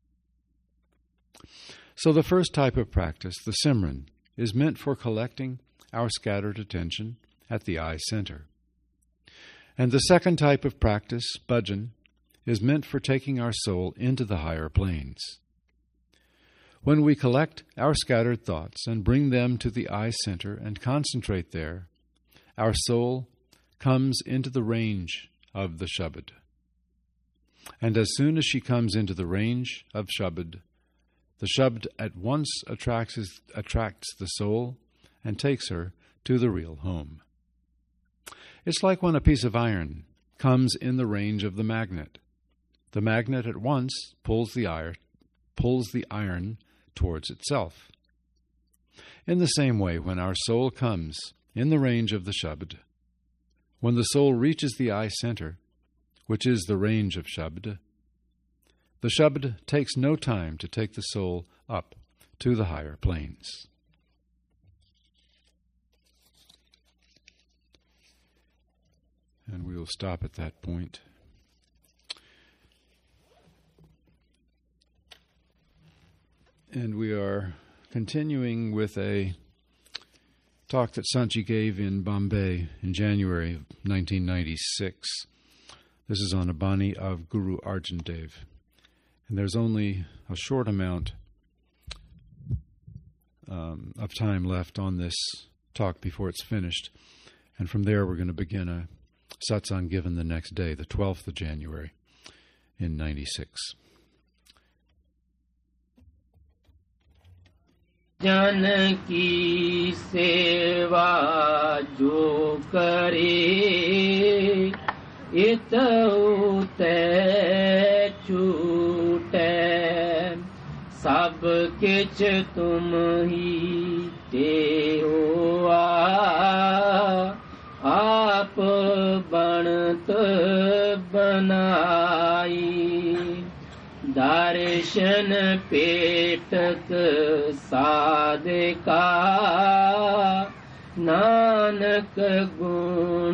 So the first type of practice, the Simran, is meant for collecting our scattered attention at the eye center. And the second type of practice, bhajan, is meant for taking our soul into the higher planes. When we collect our scattered thoughts and bring them to the eye center and concentrate there, our soul comes into the range of the Shabad. And as soon as she comes into the range of Shabad, the Shabad at once attracts the soul and takes her to the real home. It's like when a piece of iron comes in the range of the magnet. The magnet at once pulls the iron towards itself. In the same way, when our soul comes in the range of the Shabad, when the soul reaches the eye center, which is the range of Shabad, the Shabad takes no time to take the soul up to the higher planes. And we will stop at that point. And we are continuing with a talk that Sanchi gave in Bombay in January of 1996. This is on a Bani of Guru Arjan Dev. And there's only a short amount of time left on this talk before it's finished. And from there we're going to begin a satsang given the next day, the 12th of January in 96. जन की सेवा जो करे इतउ तै छूटै सब किछ तुम ही ते होआ आप बनत बनाई दर्शन पेटक साधका नानक गुण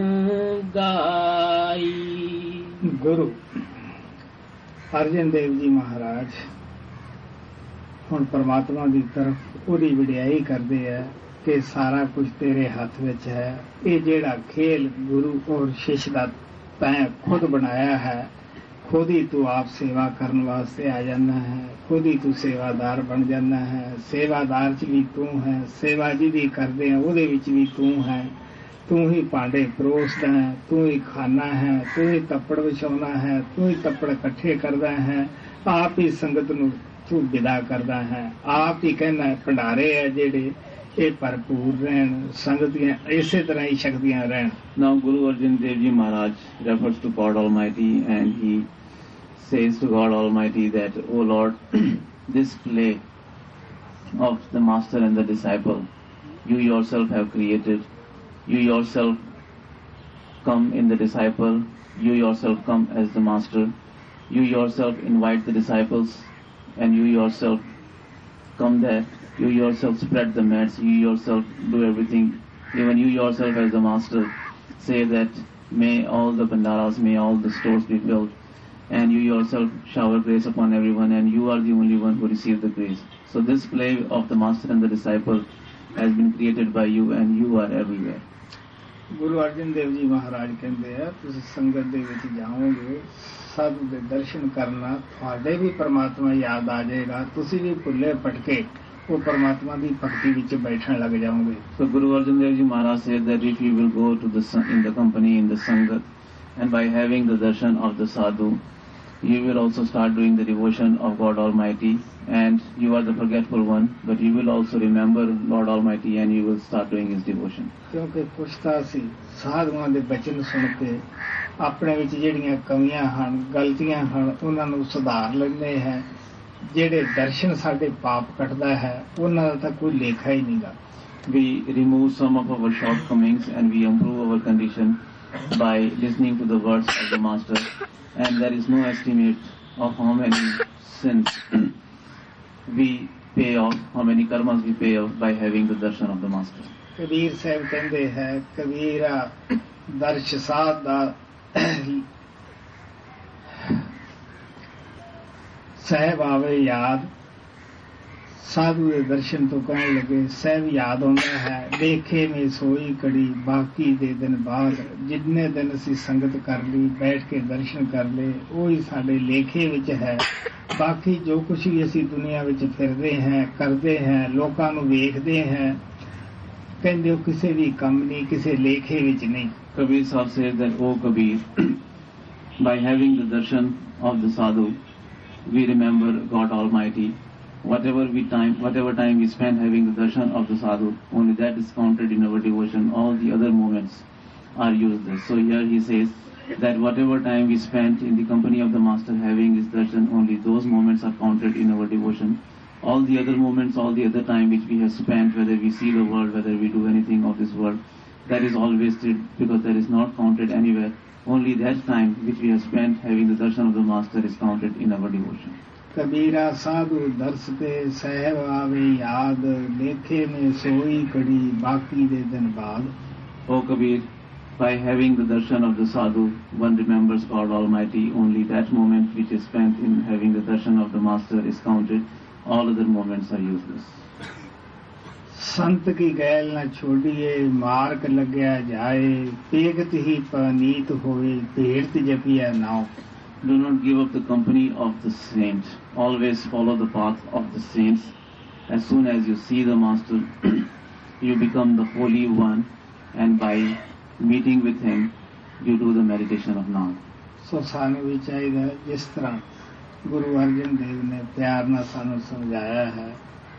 गाई। गुरु अर्जन देव जी महाराज हुण परमात्मा की तरफ पूरी वडियाई करते हैं कि सारा कुछ तेरे हाथ विच है। ये जेड़ा खेल गुरु और शिष्य का तैं खुद बनाया है, खुद ही तू आप सेवा करने वास्ते आ जाना है, खुद ही तू सेवादार बन जाना है। सेवादार च भी तू है, सेवा जिहदी करदे हैं उहदे विच भी तू है। तू ही भांडे परोसदा है, तू ही खाना है, तू ही तप्पड़ विछाउणा है, तू ही तप्पड़ इकट्ठे करदा है, आप ही संगत नूं तू विदा करदा है। आप ही कहना है भंडारे है जेड़े ये भरपूर रहन, संगतियां इसे तरह ही शक्तियां रहन। Now Guru Arjan Dev Ji Maharaj refers to God Almighty and he says to God Almighty that, O Lord, this play of the master and the disciple, you yourself have created, you yourself come in the disciple, you yourself come as the master, you yourself invite the disciples, and you yourself come there, you yourself spread the mats, you yourself do everything. Even you yourself as the master say that may all the bandaras, may all the stores be filled, and you yourself shower grace upon everyone, and you are the only one who received the grace. So this play of the master and the disciple has been created by you, and you are everywhere. Guru Arjan Dev ji ਮਹਾਰਾਜ ਕਹਿੰਦੇ ਆ ਤੁਸੀਂ ਸੰਗਤ ਦੇ ਵਿੱਚ ਜਾਓਗੇ, ਸਾਧੂ ਦੇ ਦਰਸ਼ਨ ਕਰਨਾ, ਤੁਹਾਡੇ ਵੀ ਪਰਮਾਤਮਾ ਯਾਦ ਆ ਜਾਏਗਾ, ਤੁਸੀਂ ਵੀ ਭੁੱਲੇ ਭਟਕੇ ਉਹ ਪਰਮਾਤਮਾ ਦੀ ਭਗਤੀ ਵਿੱਚ ਬੈਠਣ ਲੱਗ ਜਾਓਗੇ. So Guru Arjan Dev Ji Maharaj said that if you will go to in the company, in the sangat, and by having the darshan of the sadhu, you will also start doing the devotion of God Almighty, and you are the forgetful one, but you will also remember Lord Almighty and you will start doing His devotion. ਕਿਉਂਕਿ ਪੁੱਛਤਾ ਸੀ ਸਾਧੂਆਂ ਦੇ ਬਚਨ ਸੁਣ ਕੇ ਆਪਣੇ ਵਿੱਚ ਜਿਹੜੀਆਂ ਕਮੀਆਂ ਹਨ, ਗਲਤੀਆਂ ਹਨ, ਉਹਨਾਂ ਨੂੰ ਸੁਧਾਰ ਲੈਂਦੇ ਹੈ. ਜਿਹੜੇ ਦਰਸ਼ਨ ਸਾਡੇ ਪਾਪ ਕੱਟਦਾ ਹੈ ਉਹਨਾਂ ਦਾ ਤਾਂ ਕੋਈ ਲੇਖਾ ਹੀ ਨਹੀਂਗਾ. We remove some of our shortcomings and we improve our condition by listening to the words of the Master, and there is no estimate of how many sins we pay off, how many karmas we pay off by having the darshan of the Master. Kabir Sahib ਕਹਿੰਦੇ ਹੈ ਕਬੀਰਾ ਦਰਸ਼ ਸਾਧ ਦਾ ਸਹਿਬ ਆਵੇ ਯਾਦ. ਸਾਧੂ ਦੇ ਦਰਸ਼ਨ ਤੋਂ ਕਹਿਣ ਲੱਗੇ ਸਹਿਬ ਯਾਦ ਆਉਂਦਾ ਹੈ. ਦੇਖੇ ਮੇ ਸੋਈ ਕੜੀ ਬਾਕੀ ਦੇ ਦਿਨ ਬਾਅਦ. ਜਿੰਨੇ ਦਿਨ ਅਸੀਂ ਸੰਗਤ ਕਰ ਲਈ, ਬੈਠ ਕੇ ਦਰਸ਼ਨ ਕਰ ਲਏ, ਉਹੀ ਸਾਡੇ ਲੇਖੇ ਵਿੱਚ ਹੈ. ਬਾਕੀ ਜੋ ਕੁਛ ਵੀ ਅਸੀਂ ਦੁਨੀਆ ਵਿੱਚ ਫਿਰਦੇ ਹਾਂ, ਕਰਦੇ ਹਾਂ, ਲੋਕਾਂ ਨੂੰ ਵੇਖਦੇ ਹਾਂ, ਕਹਿੰਦੇ ਉਹ ਕਿਸੇ ਵੀ ਕੰਮ ਨਹੀਂ, ਕਿਸੇ ਲੇਖੇ ਵਿੱਚ ਨਹੀਂ. Kabir Sahib says that, O Kabir, by having the darshan of the sadhu, we remember God Almighty. Whatever time we spend having the darshan of the sadhu, only that is counted in our devotion. All the other moments are useless. So here he says that whatever time we spent in the company of the Master having his darshan, only those moments are counted in our devotion. All the other moments, all the other time which we have spent, whether we see the world, whether we do anything of this world, that is all wasted because that is not counted anywhere. Only that time which we have spent having the darshan of the Master is counted in our devotion. Kabira ਸਾਧੂ ਦਰਸ ਤੇ ਸਹਿਬ ਆਵੇ ਯਾਦ. ਲੇਖੇ ਮੇ ਸੋਈ ਕੜੀ ਬਾਕੀ ਦੇ ਦਿਨ ਬਾਅਦ. O Kabir, by having the darshan of the sadhu, one remembers God Almighty. Only that moment which is spent in having the darshan of the Master is counted. All other moments are useless. ਸੰਤ ਕੀ ਗੈਲ ਨਾ ਛੋੜੀਏ, mark ਲੱਗਿਆ ਜਾਏ. ਪੇਗਤ ਹੀ ਪਨੀਤ ਹੋਏ, ਭੇਟ ਜਪਿਆ ਨਾਉ. Do not give up the company of the saint. Always follow the path of the saints. As soon as you see the Master, you become the Holy One, and by meeting with him, you do the meditation of Naam. ਸੋ ਸਾਨੂੰ ਵੀ ਚਾਹੀਦਾ ਜਿਸ ਤਰ੍ਹਾਂ ਗੁਰੂ ਅਰਜਨ ਦੇਵ ਨੇ ਪਿਆਰ ਨਾਲ ਸਾਨੂੰ ਸਮਝਾਇਆ ਹੈ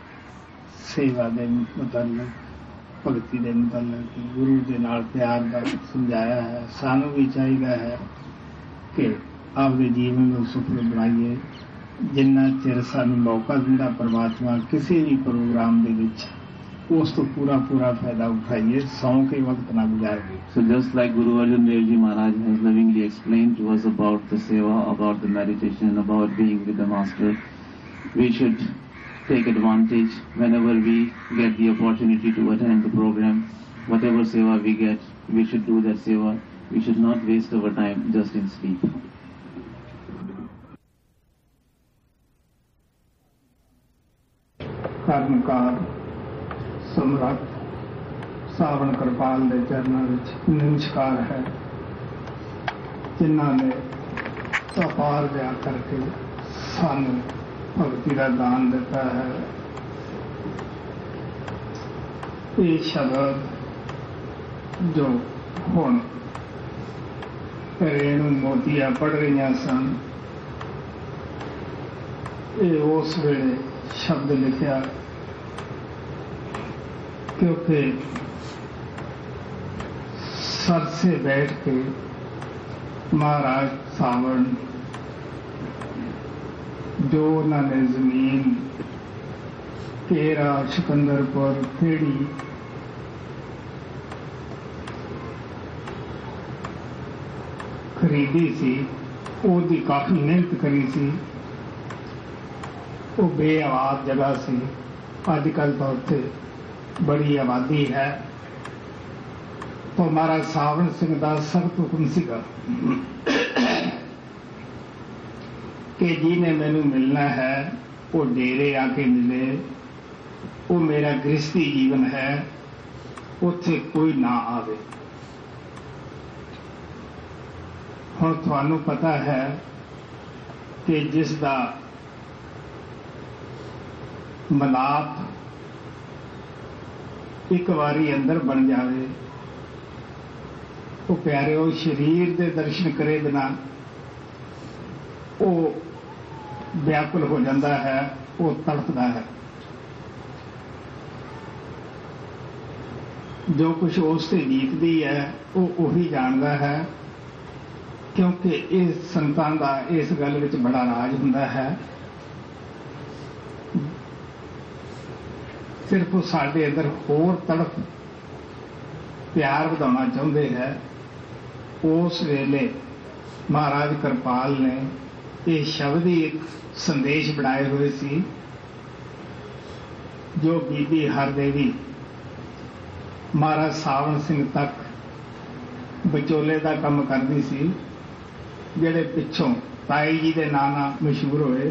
ਸੇਵਾ ਦੇ ਮੁਤਲਕ, ਭਗਤੀ ਦੇ ਮੁਤਲਕ, ਗੁਰੂ ਦੇ ਨਾਲ ਪਿਆਰ ਦਾ ਸਮਝਾਇਆ ਹੈ, ਸਾਨੂੰ ਵੀ ਚਾਹੀਦਾ ਹੈ ਕਿ ਆਪਦੇ ਜੀਵਨ ਨੂੰ ਸੁਖਲ ਬਣਾਈਏ. ਜਿੰਨਾ ਚਿਰ ਸਾਨੂੰ ਮੌਕਾ ਦਿੰਦਾ ਪਰਮਾਤਮਾ ਕਿਸੇ ਵੀ ਪ੍ਰੋਗਰਾਮ ਦੇ ਵਿੱਚ, ਉਸ ਤੋਂ ਪੂਰਾ ਫਾਇਦਾ ਉਠਾਈਏ, ਸੌਂ ਕੇ ਵਕਤ ਨਾ ਗੁਜ਼ਾਰੀਏ. So just like Guru Arjan Dev Ji Maharaj has lovingly explained to us about the seva, about the meditation, about being with the Master, we should take advantage whenever we get the opportunity to attend the program. Whatever seva we get, we should do that seva. We should not waste our time just in sleep. ਕਰਮਕਾਰ ਸਮਰੱਥ ਸਾਵਣ ਕਿਰਪਾਲ ਦੇ ਚਰਨਾਂ ਵਿੱਚ ਨਮਸਕਾਰ ਹੈ, ਜਿਨ੍ਹਾਂ ਨੇ ਅਪਾਰ ਦਇਆ ਕਰਕੇ ਸਾਨੂੰ ਭਗਤੀ ਦਾ ਦਾਨ ਦਿੱਤਾ ਹੈ. ਇਹ ਸ਼ਬਦ ਜੋ ਹੁਣ ਰੇਣੂ ਮੋਤੀਆ ਪੜ੍ਹ ਰਹੀਆਂ ਸਨ, ਇਹ ਉਸ ਵੇਲੇ शब्द लिखा क्योंकि सर से बैठ के महाराज सावण जो उन्होंने जमीन केरा, सिकंदरपुर, खेड़ी खरीदी सी, ਉਹਦੀ काफी मेहनत करी सी. ਉਹ ਬੇਆਬਾਦ ਜਗ੍ਹਾ ਸੀ। ਅੱਜ ਕੱਲ੍ਹ ਤਾਂ ਉੱਥੇ ਬੜੀ ਆਬਾਦੀ ਹੈ। ਤਾਂ ਮਹਾਰਾਜ ਸਾਵਣ ਸਿੰਘ ਦਾ ਸਖਤ ਹੁਕਮ ਸੀਗਾ ਕਿ ਜਿਹਨੇ ਮੈਨੂੰ ਮਿਲਣਾ ਹੈ ਉਹ ਡੇਰੇ ਆ ਕੇ ਮਿਲੇ। ਉਹ ਮੇਰਾ ਗ੍ਰਸਤੀ ਜੀਵਨ ਹੈ, ਉੱਥੇ ਕੋਈ ਨਾ ਆਵੇ। ਹੁਣ ਤੁਹਾਨੂੰ ਪਤਾ ਹੈ ਕਿ ਜਿਸ ਦਾ ਮਲਾਪ ਇੱਕ ਵਾਰੀ ਅੰਦਰ ਬਣ ਜਾਵੇ, ਉਹ ਪਿਆਰਿਓ ਸਰੀਰ ਦੇ ਦਰਸ਼ਨ ਕਰੇ ਬਿਨਾ ਉਹ ਵਿਆਕੁਲ ਹੋ ਜਾਂਦਾ ਹੈ, ਉਹ ਤੜਫਦਾ ਹੈ। ਜੋ ਕੁਝ ਉਸ ਤੇ ਬੀਤਦੀ ਹੈ ਉਹ ਉਹੀ ਜਾਣਦਾ ਹੈ, ਕਿਉਂਕਿ ਇਹ ਸੰਤਾਂ ਦਾ ਇਸ ਗੱਲ ਵਿੱਚ ਬੜਾ ਰਾਜ ਹੁੰਦਾ ਹੈ। ਸਿਰਫ ਉਹ ਸਾਡੇ ਅੰਦਰ ਹੋਰ ਤੜਫ ਪਿਆਰ ਵਧਾਉਣਾ ਚਾਹੁੰਦੇ ਹੈ। ਉਸ ਵੇਲੇ ਮਹਾਰਾਜ ਕਿਰਪਾਲ ਨੇ ਇਹ ਸ਼ਬਦ ਹੀ ਇੱਕ ਸੰਦੇਸ਼ ਬਣਾਏ ਹੋਏ ਸੀ, ਜੋ ਬੀਬੀ ਹਰਦੇਵੀ ਮਹਾਰਾਜ ਸਾਵਣ ਸਿੰਘ ਤੱਕ ਵਿਚੋਲੇ ਦਾ ਕੰਮ ਕਰਦੀ ਸੀ, ਜਿਹੜੇ ਪਿੱਛੋਂ ਤਾਈ ਜੀ ਦੇ ਨਾਂ ਨਾਲ ਮਸ਼ਹੂਰ ਹੋਏ।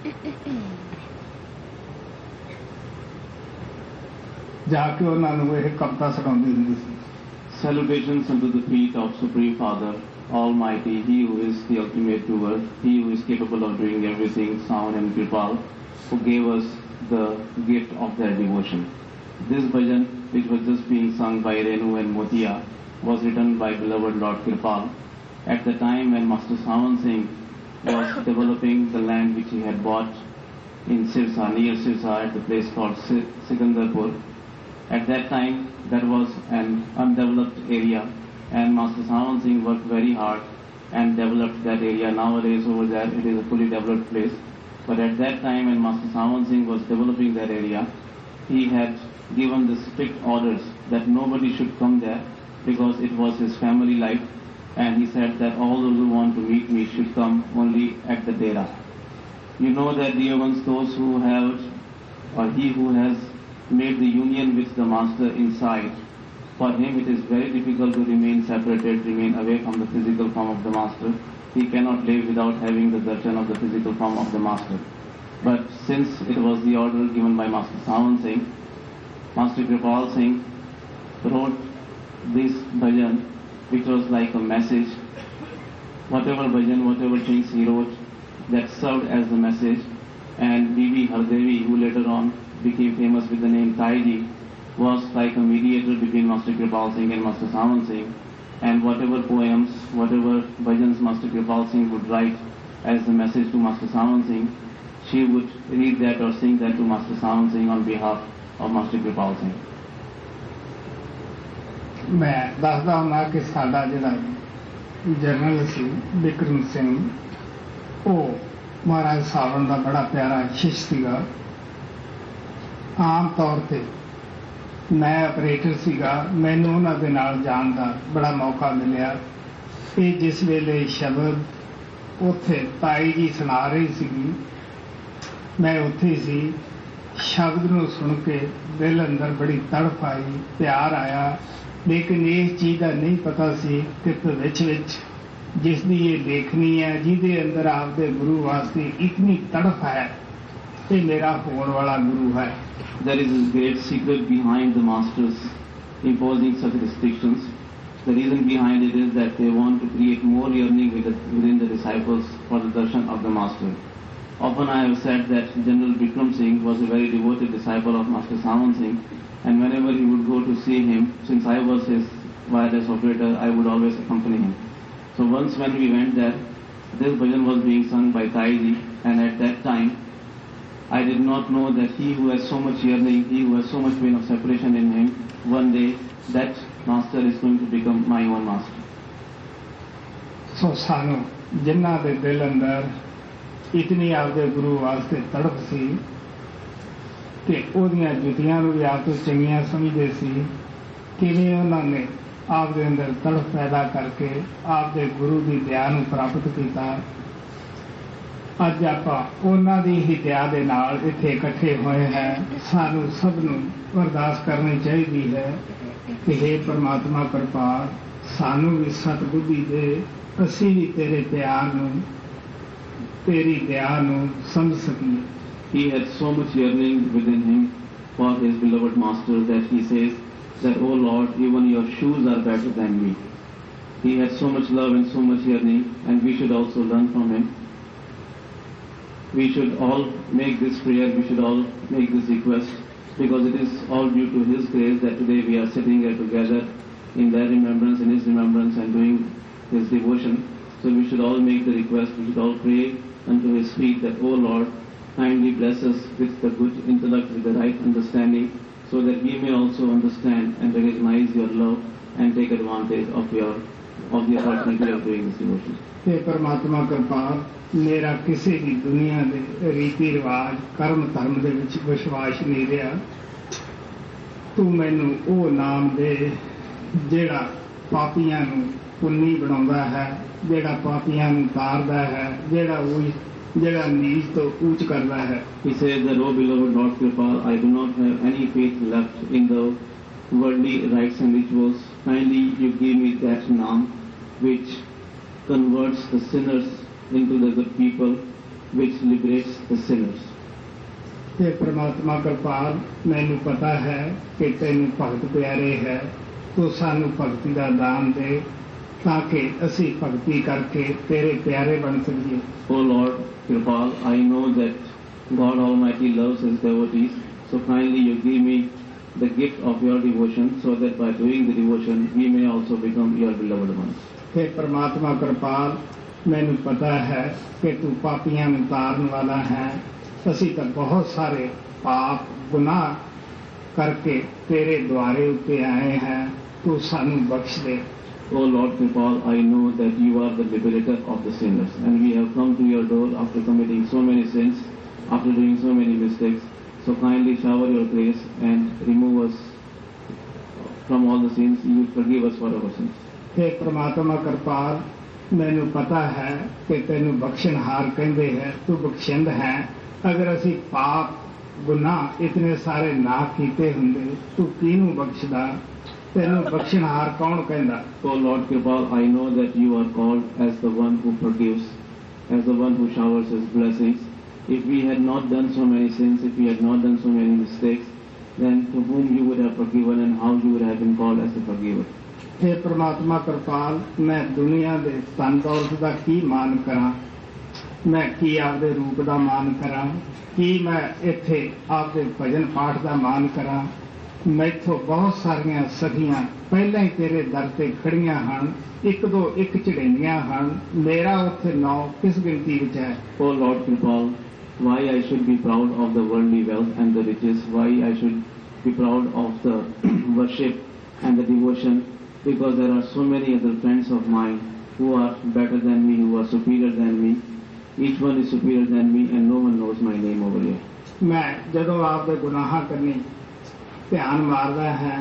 ਜਾ ਕੇ ਉਹਨਾਂ ਨੂੰ ਇਹ ਕਵਿਤਾ ਸੁਣਾਉਂਦੀ ਹੁੰਦੀ ਸੀ। Salutations unto the feet of Supreme Father, Almighty, He who is the ultimate doer, He who is capable of doing everything, Savan and Kripal, who gave us the gift of their devotion. This bhajan, which was just being sung by Renu and Motia, was written by beloved Lord Kripal at the time when Master Savan Singh was developing the land which he had bought in Sirsa, near Sirsa, at the place called Sikandarpur. At that time, that was an undeveloped area, and Master Savan Singh worked very hard and developed that area. Nowadays, over there, it is a fully developed place. But at that time, when Master Savan Singh was developing that area, he had given the strict orders that nobody should come there because it was his family life, and he said that all those who want to meet me should come only at the Dera. You know that, dear ones, those who have, or he who has made the union with the Master inside, for him it is very difficult to remain separated, remain away from the physical form of the Master. He cannot live without having the darshan of the physical form of the Master. But since it was the order given by Master Savan Singh, Master Kripal Singh wrote this bhajan, which was like a message. Whatever bhajan, whatever things he wrote, that served as the message. And Bibi Hardevi, who later on became famous with the name Taiji, was like a mediator between Master Kripal Singh and Master Savan Singh. And whatever poems, whatever bhajans Master Kripal Singh would write as the message to Master Savan Singh, she would read that or sing that to Master Savan Singh on behalf of Master Kripal Singh. ਮੈਂ ਦੱਸਦਾ ਹੁੰਦਾ ਕਿ ਸਾਡਾ ਜਿਹੜਾ general ਸੀ ਬਿਕਰਮ ਸਿੰਘ, ਉਹ ਮਹਾਰਾਜ ਸਾਵਣ ਦਾ ਬੜਾ ਪਿਆਰਾ ਸ਼ਿਸ਼ ਸੀਗਾ। ਆਮ ਤੌਰ ਤੇ ਮੈਂ ਆਪਰੇਟਰ ਸੀਗਾ, ਮੈਨੂੰ ਉਹਨਾਂ ਦੇ ਨਾਲ ਜਾਣ ਦਾ ਬੜਾ ਮੌਕਾ ਮਿਲਿਆ। ਇਹ ਜਿਸ ਵੇਲੇ ਸ਼ਬਦ ਉੱਥੇ ਤਾਈ ਜੀ ਸੁਣਾ ਰਹੀ ਸੀਗੀ, ਮੈਂ ਉੱਥੇ ਸੀ। ਸ਼ਬਦ ਨੂੰ ਸੁਣ ਕੇ ਦਿਲ ਅੰਦਰ ਬੜੀ ਤੜਫ ਆਈ, ਪਿਆਰ ਆਇਆ। ਲੇਕਿਨ ਇਸ ਚੀਜ਼ ਦਾ ਨਹੀਂ ਪਤਾ ਸੀ ਕਿ ਭਵਿੱਖ ਵਿੱਚ ਜਿਸ ਦੀ ਇਹ ਲੇਖਣੀ ਹੈ, ਜਿਹਦੇ ਅੰਦਰ ਆਪਦੇ ਗੁਰੂ ਵਾਸਤੇ ਇਤਨੀ ਤੜਫ ਹੈ, ਇਹ ਮੇਰਾ ਹੋਣ ਵਾਲਾ ਗੁਰੂ ਹੈ। There is a great secret behind the masters imposing such restrictions. The reason behind it is that they want to create more yearning within the disciples for the darshan of the master. Often I have said that General Bikram Singh was a very devoted disciple of Master Savan Singh, and whenever he would go to see him, since I was his wireless operator, I would always accompany him. So once when we went there, this bhajan was being sung by Taiji, and at that time I did not know that he who has so much yearning, he who has so much pain of separation in him, one day that master is going to become my own master. So ਸਾਨੂੰ ਜਿਨ੍ਹਾਂ ਦੇ ਦਿਲ ਅੰਦਰ ਇਤਨੀ ਆਪਦੇ ਗੁਰੂ ਵਾਸਤੇ ਤੜਪ ਸੀ ਕਿ ਉਹਦੀਆਂ ਜੁੱਤੀਆਂ ਨੂੰ ਵੀ ਆਪ ਤੋਂ ਚੰਗੀਆਂ ਸਮਝਦੇ ਸੀ, ਕਿਵੇਂ ਉਹਨਾਂ ਨੇ ਆਪਦੇ ਅੰਦਰ ਤੜਪ ਪੈਦਾ ਕਰਕੇ ਆਪਦੇ ਗੁਰੂ ਦੀ ਦਇਆ ਨੂੰ ਪ੍ਰਾਪਤ ਕੀਤਾ। ਅੱਜ ਆਪਾਂ ਉਹਨਾਂ ਦੀ ਹੀ ਦਇਆ ਦੇ ਨਾਲ ਇੱਥੇ ਇਕੱਠੇ ਹੋਏ ਹੈ। ਸਾਨੂੰ ਸਭ ਨੂੰ ਅਰਦਾਸ ਕਰਨੀ ਚਾਹੀਦੀ ਹੈ ਕਿ ਹੇ ਪਰਮਾਤਮਾ ਕਿਰਪਾਲ ਸਾਨੂੰ ਵੀ ਸਤਿਬੁੱਧੀ ਦੇ, ਅਸੀਂ ਵੀ ਤੇਰੇ ਪਿਆਰ ਨੂੰ, ਤੇਰੀ ਦਇਆ ਨੂੰ ਸਮਝ ਸਕੀਏ। He had so much yearning within him for his beloved master that he says that, "O Lord, even your shoes are better than me." He had so much love and so much yearning, and we should also learn from him. We should all make this prayer, we should all make this request, because it is all due to his grace that today we are sitting here together in their remembrance, in his remembrance, and doing his devotion. So we should all make the request, we should all pray unto his feet that, "O Lord, kindly bless us with the good intellect, with the right understanding, so that we may also understand and recognize your love and take advantage of the opportunity of doing this devotion." हे परमात्मा किरपाल मेरा किसी भी दुनिया के रीति रिवाज कर्म धर्म दे विच विश्वास नहीं रहा। तू मैनू वो नाम दे जेड़ा पापियां नू पुन्नी बनाउंदा है, जेड़ा पापियां नू तारदा है, जेड़ा नीच तो ऊंच करता है। He says that, "O beloved Lord Kripal, I do not have any faith left in the worldly rites and rituals. Kindly you give me that naam which converts the sinners into the good people, which liberates the sinners." हे परमात्मा किरपाल मैनू पता है कि तेनू भगत प्यारे है, तो सानू भगती का दान दे ताकि असी भगती करके तेरे प्यारे बन सकिए। O Lord Kripal, I know that God Almighty loves his devotees, so kindly you give me the gift of your devotion, so that by doing the devotion we may also become your beloved ones. हे परमात्मा किरपाल मैनू पता है कि तू पापियां नू तारन वाला है। असी तो बहुत सारे पाप गुनाह करके तेरे द्वारे उत्ते आए हैं, तू सानू बख्श दे। O Lord Kripal, I know that you are the liberator of the sinners, and we have come to your door after committing so many sins, after doing so many mistakes. So kindly shower your grace and remove us from all the sins. You forgive us for our sins. हे परमात्मा किरपाल मैनू पता है कि तेनू बख्शनहार कहते हैं, तू बख्शिंद है। अगर असी पाप गुनाह इतने सारे ना कीते हुंदे तू किनू बख्शदा, तेनू बख्शनहार कौन कहंदा। O Lord Kripal, I know that you are called as the one who forgives, as the one who showers his blessings. If we had not done so many sins, if we had not done so many mistakes, then to whom you would have forgiven and how you would have been called as the forgiver. हे परमात्मा किरपाल मैं दुनिया दे धन दौलत दा की मान करा, मैं की आपदे रूप दा मान करा, की मैं इत्थे आपदे भजन पाठ दा मान करा। मैथों बहुत सारियां सखियां पहले ही तेरे दर ते खड़ियां हन, एक दो एक चढ़ेंदियां हन, मेरा उत्थे नौ किस गिनती विच है। O Lord Kripal, why I should be proud of the worldly wealth and the riches, why I should be proud of the worship and the devotion, because there are so many other friends of mine who are better than me, who are superior than me. Each one is superior than me and no one knows my name over here. मैं जदों आपदे गुनाहां करनी ध्यान मारदा है,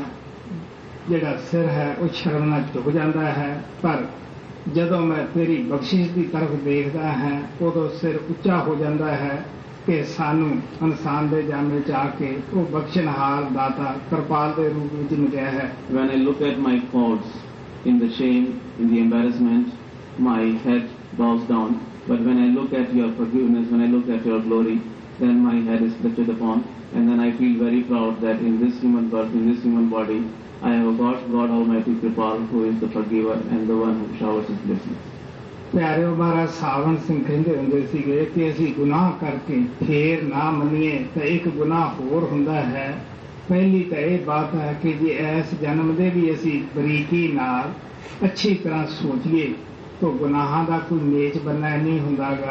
जेड़ा सिर है वो शर्म नाल झुक जाता है, पर जदों मैं तेरी बख्शिश की तरफ देखदा है उदों सिर उच्चा हो जाता है कि सानू इंसान दे जामे च आके वो बख्शनहार दाता किरपाल दे रूप विच मिलिया है। When I look at my faults, in the shame, in the embarrassment, my head bows down. But when I look at your forgiveness, when I look at your glory, then my head is lifted upon, and then I feel very proud that in this human birth, in this human body, I have got God Almighty Kripal, who is the forgiver and the one who showers his blessings. प्यारे महाराज सावन सिंह कहते होंगे सीगे कि असी गुनाह करके फेर ना मनीए तो एक गुनाह होर हुंदा है। पहली तो यह बात है कि जे इस जन्म दे भी असी बरीकी नाल अच्छी तरह सोचिए तो गुनाहां दा कोई मेच बनना नहीं हुंदागा।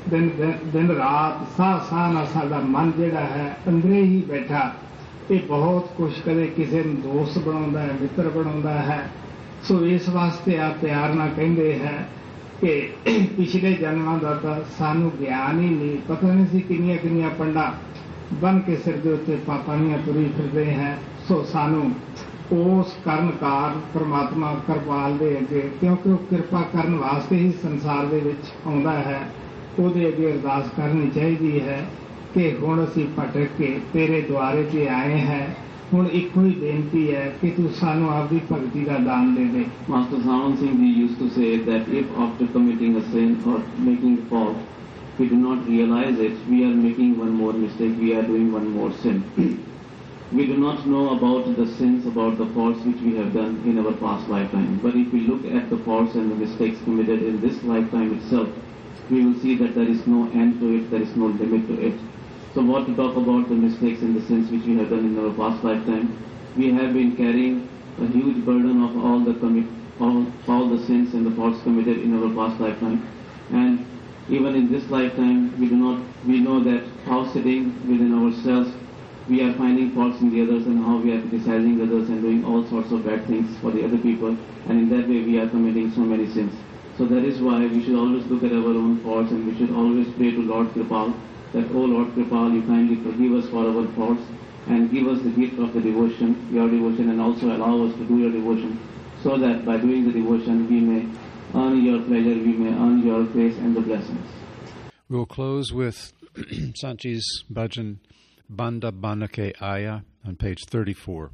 दिन रात साह ना साडा मन जिहड़ा है अंदरे ही बैठा ये बहुत कुछ कदे किसी नूं दोस्त बनाउंदा है, मित्र बनाउंदा है। सो इस वास्ते आ प्यार ना कहंदे है कि पिछले जन्मां दा तां सानू ज्ञान ही नहीं, पता नहीं सी किनियां किनियां पंडा बन के सिर दे उत्ते पापानियां तुरी फिरदे हैं। सो सानू उस कर्मकार परमात्मा किरपाल दे अगे, क्योंकि वो किरपा करन वास्ते ही संसार दे विच आउंदा है, ਉਹਦੇ ਅੱਗੇ ਅਰਦਾਸ ਕਰਨੀ ਚਾਹੀਦੀ ਹੈ ਕਿ ਹੁਣ ਅਸੀਂ ਭਟਕ ਕੇ ਤੇਰੇ ਦੁਆਰੇ ਤੇ ਆਏ ਹੈ, ਹੁਣ ਇੱਕੋ ਹੀ ਬੇਨਤੀ ਹੈ ਕਿ ਤੂੰ ਸਾਨੂੰ ਆਪਦੀ ਭਗਤੀ ਦਾ ਦਾਨ ਦੇ ਦੇ। Master Sawan Singh Ji used to say that if after committing a sin or making a fault, we do not realize it, we are making one more mistake, we are doing one more sin. We do not know about the sins, about the faults which we have done in our past lifetime. But if we look at the faults and the mistakes committed in this lifetime itself, we will see that there is no end to it, there is no limit to it. So what to talk about the mistakes and the sins which we have done in our past lifetime? We have been carrying a huge burden of all the sins and the faults committed in our past lifetime. And even in this lifetime, we know that how sitting within ourselves, we are finding faults in the others and how we are criticizing others and doing all sorts of bad things for the other people. And in that way, we are committing so many sins. So that is why we should always look at our own faults and we should always pray to Lord Kripal that, oh Lord Kripal, you kindly forgive us for our faults and give us the gift of the devotion, your devotion, and also allow us to do your devotion, so that by doing the devotion we may earn your pleasure, we may earn your grace and the blessings. We'll close with Sanchi's bhajan Banda Banake Aya on page 34.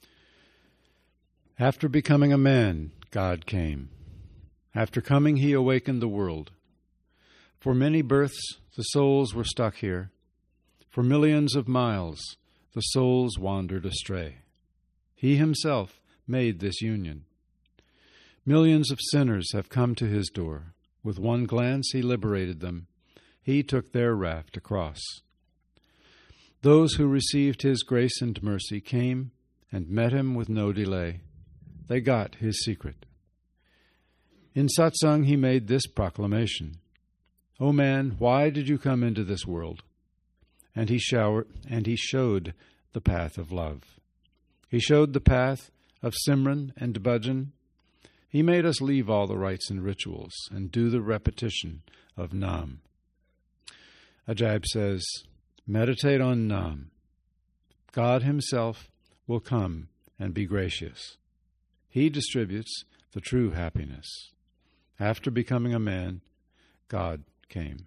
After becoming a man, God came. After coming, he awakened the world. For many births, the souls were stuck here. For millions of miles, the souls wandered astray. He himself made this union. Millions of sinners have come to his door. With one glance, he liberated them. He took their raft across. Those who received his grace and mercy came and met him with no delay. They got his secret. In satsang, he made this proclamation: "O man, why did you come into this world?" And he showed the path of love. He showed the path of Simran and Bhajan. He made us leave all the rites and rituals and do the repetition of Nam. Ajaib says, meditate on Nam. God himself will come and be gracious. He distributes the true happiness. After becoming a man, God came.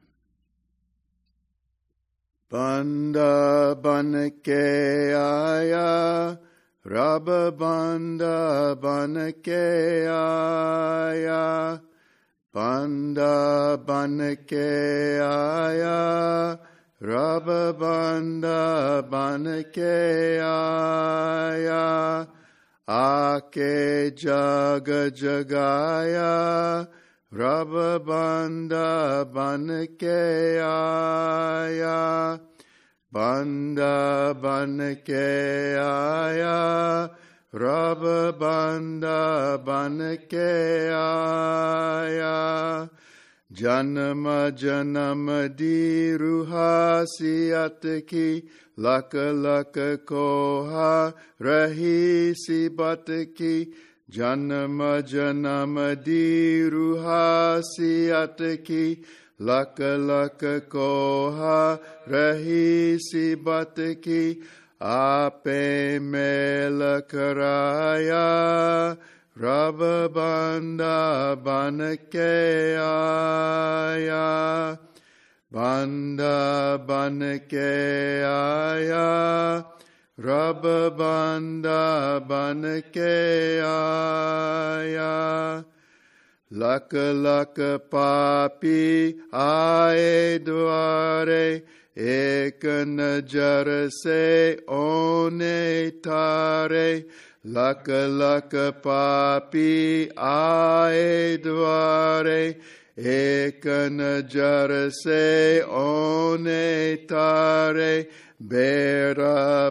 Banda banake aya, Rabba banda banake aya, Banda banake aya, Rabba banda banake aya, Ake jaga jagaya, Rabba banda banake aya, Banda banake aya, Rabba banda banake aya, Janama janama di ruhasi atki, Laka laka koha rahi si batki, Janama janama di ruhasi atki, Laka laka koha rahi si batki, Ape mela karaya, Rabba banda banake aya, Banda banake aya, Rabba banda banake aya, Laka laka papi aaye dware, Ek najar se one tare, Laka laka papi aaye dware, Ek najar se one tare, Bera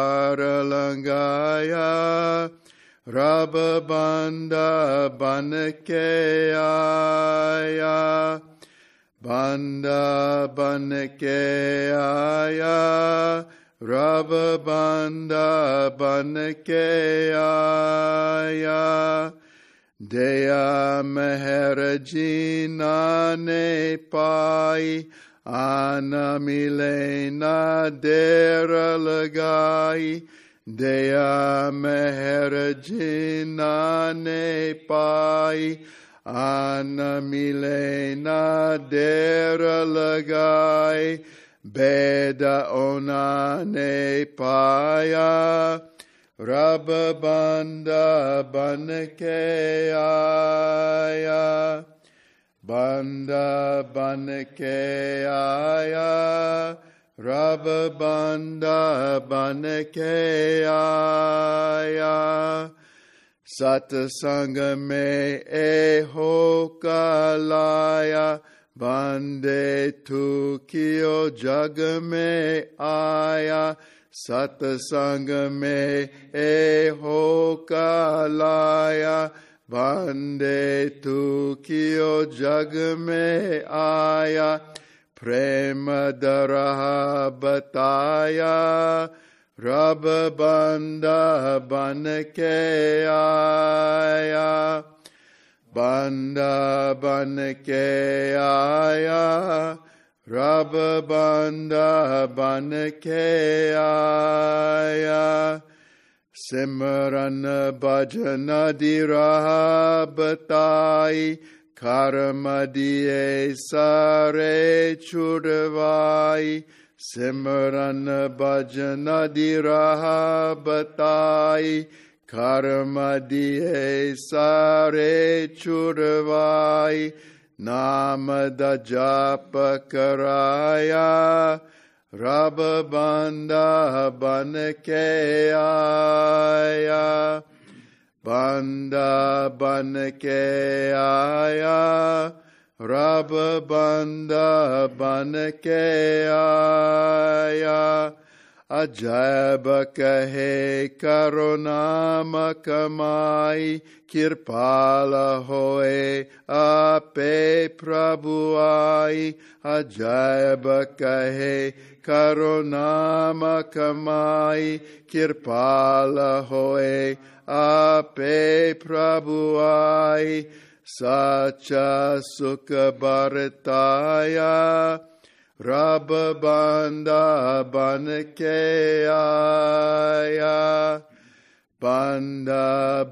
paralangaya, Rabba banda banake aya, Banda banake aya, Rabba banda banake aya, Deya meherajina ne pai, Ana milena dera lagai, Deya meherajina ne pai, Anamilena dera lagai, Beda onane paya, Rababanda banekeaya, Banda banekeaya, Rababanda banekeaya, Satasangame ehokalaya, Bande tukio jagame aya, Satasangame ehokalaya, Bande tukio jagame aya, Prema daraha bataya, Rababanda banekeaya, Banda banekeaya, Rababanda banekeaya, Simran bhajana diraha batai, Karamadiye sare chudavai, Simran bhajana diraha batai, Karamadiye sare chudavai, Namada japa karaya, Rababanda banekeaya, Banda banekeaya, Rababanda banekeaya, Ajaba kahe karunama kamai, Kirpala hoe ape prabhuai, Ajaba kahe karunama kamai, Kirpala hoe ape prabhuai, Sacha sukha bharataya, Rababanda banekeaya, Banda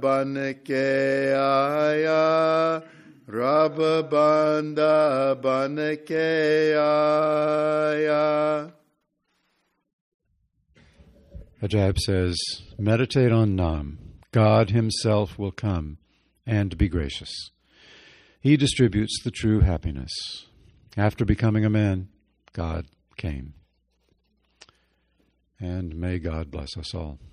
banekeaya, Rababanda banekeaya. Ajab says, meditate on Nam. God himself will come and be gracious. He distributes the true happiness. After becoming a man, God came. And may God bless us all.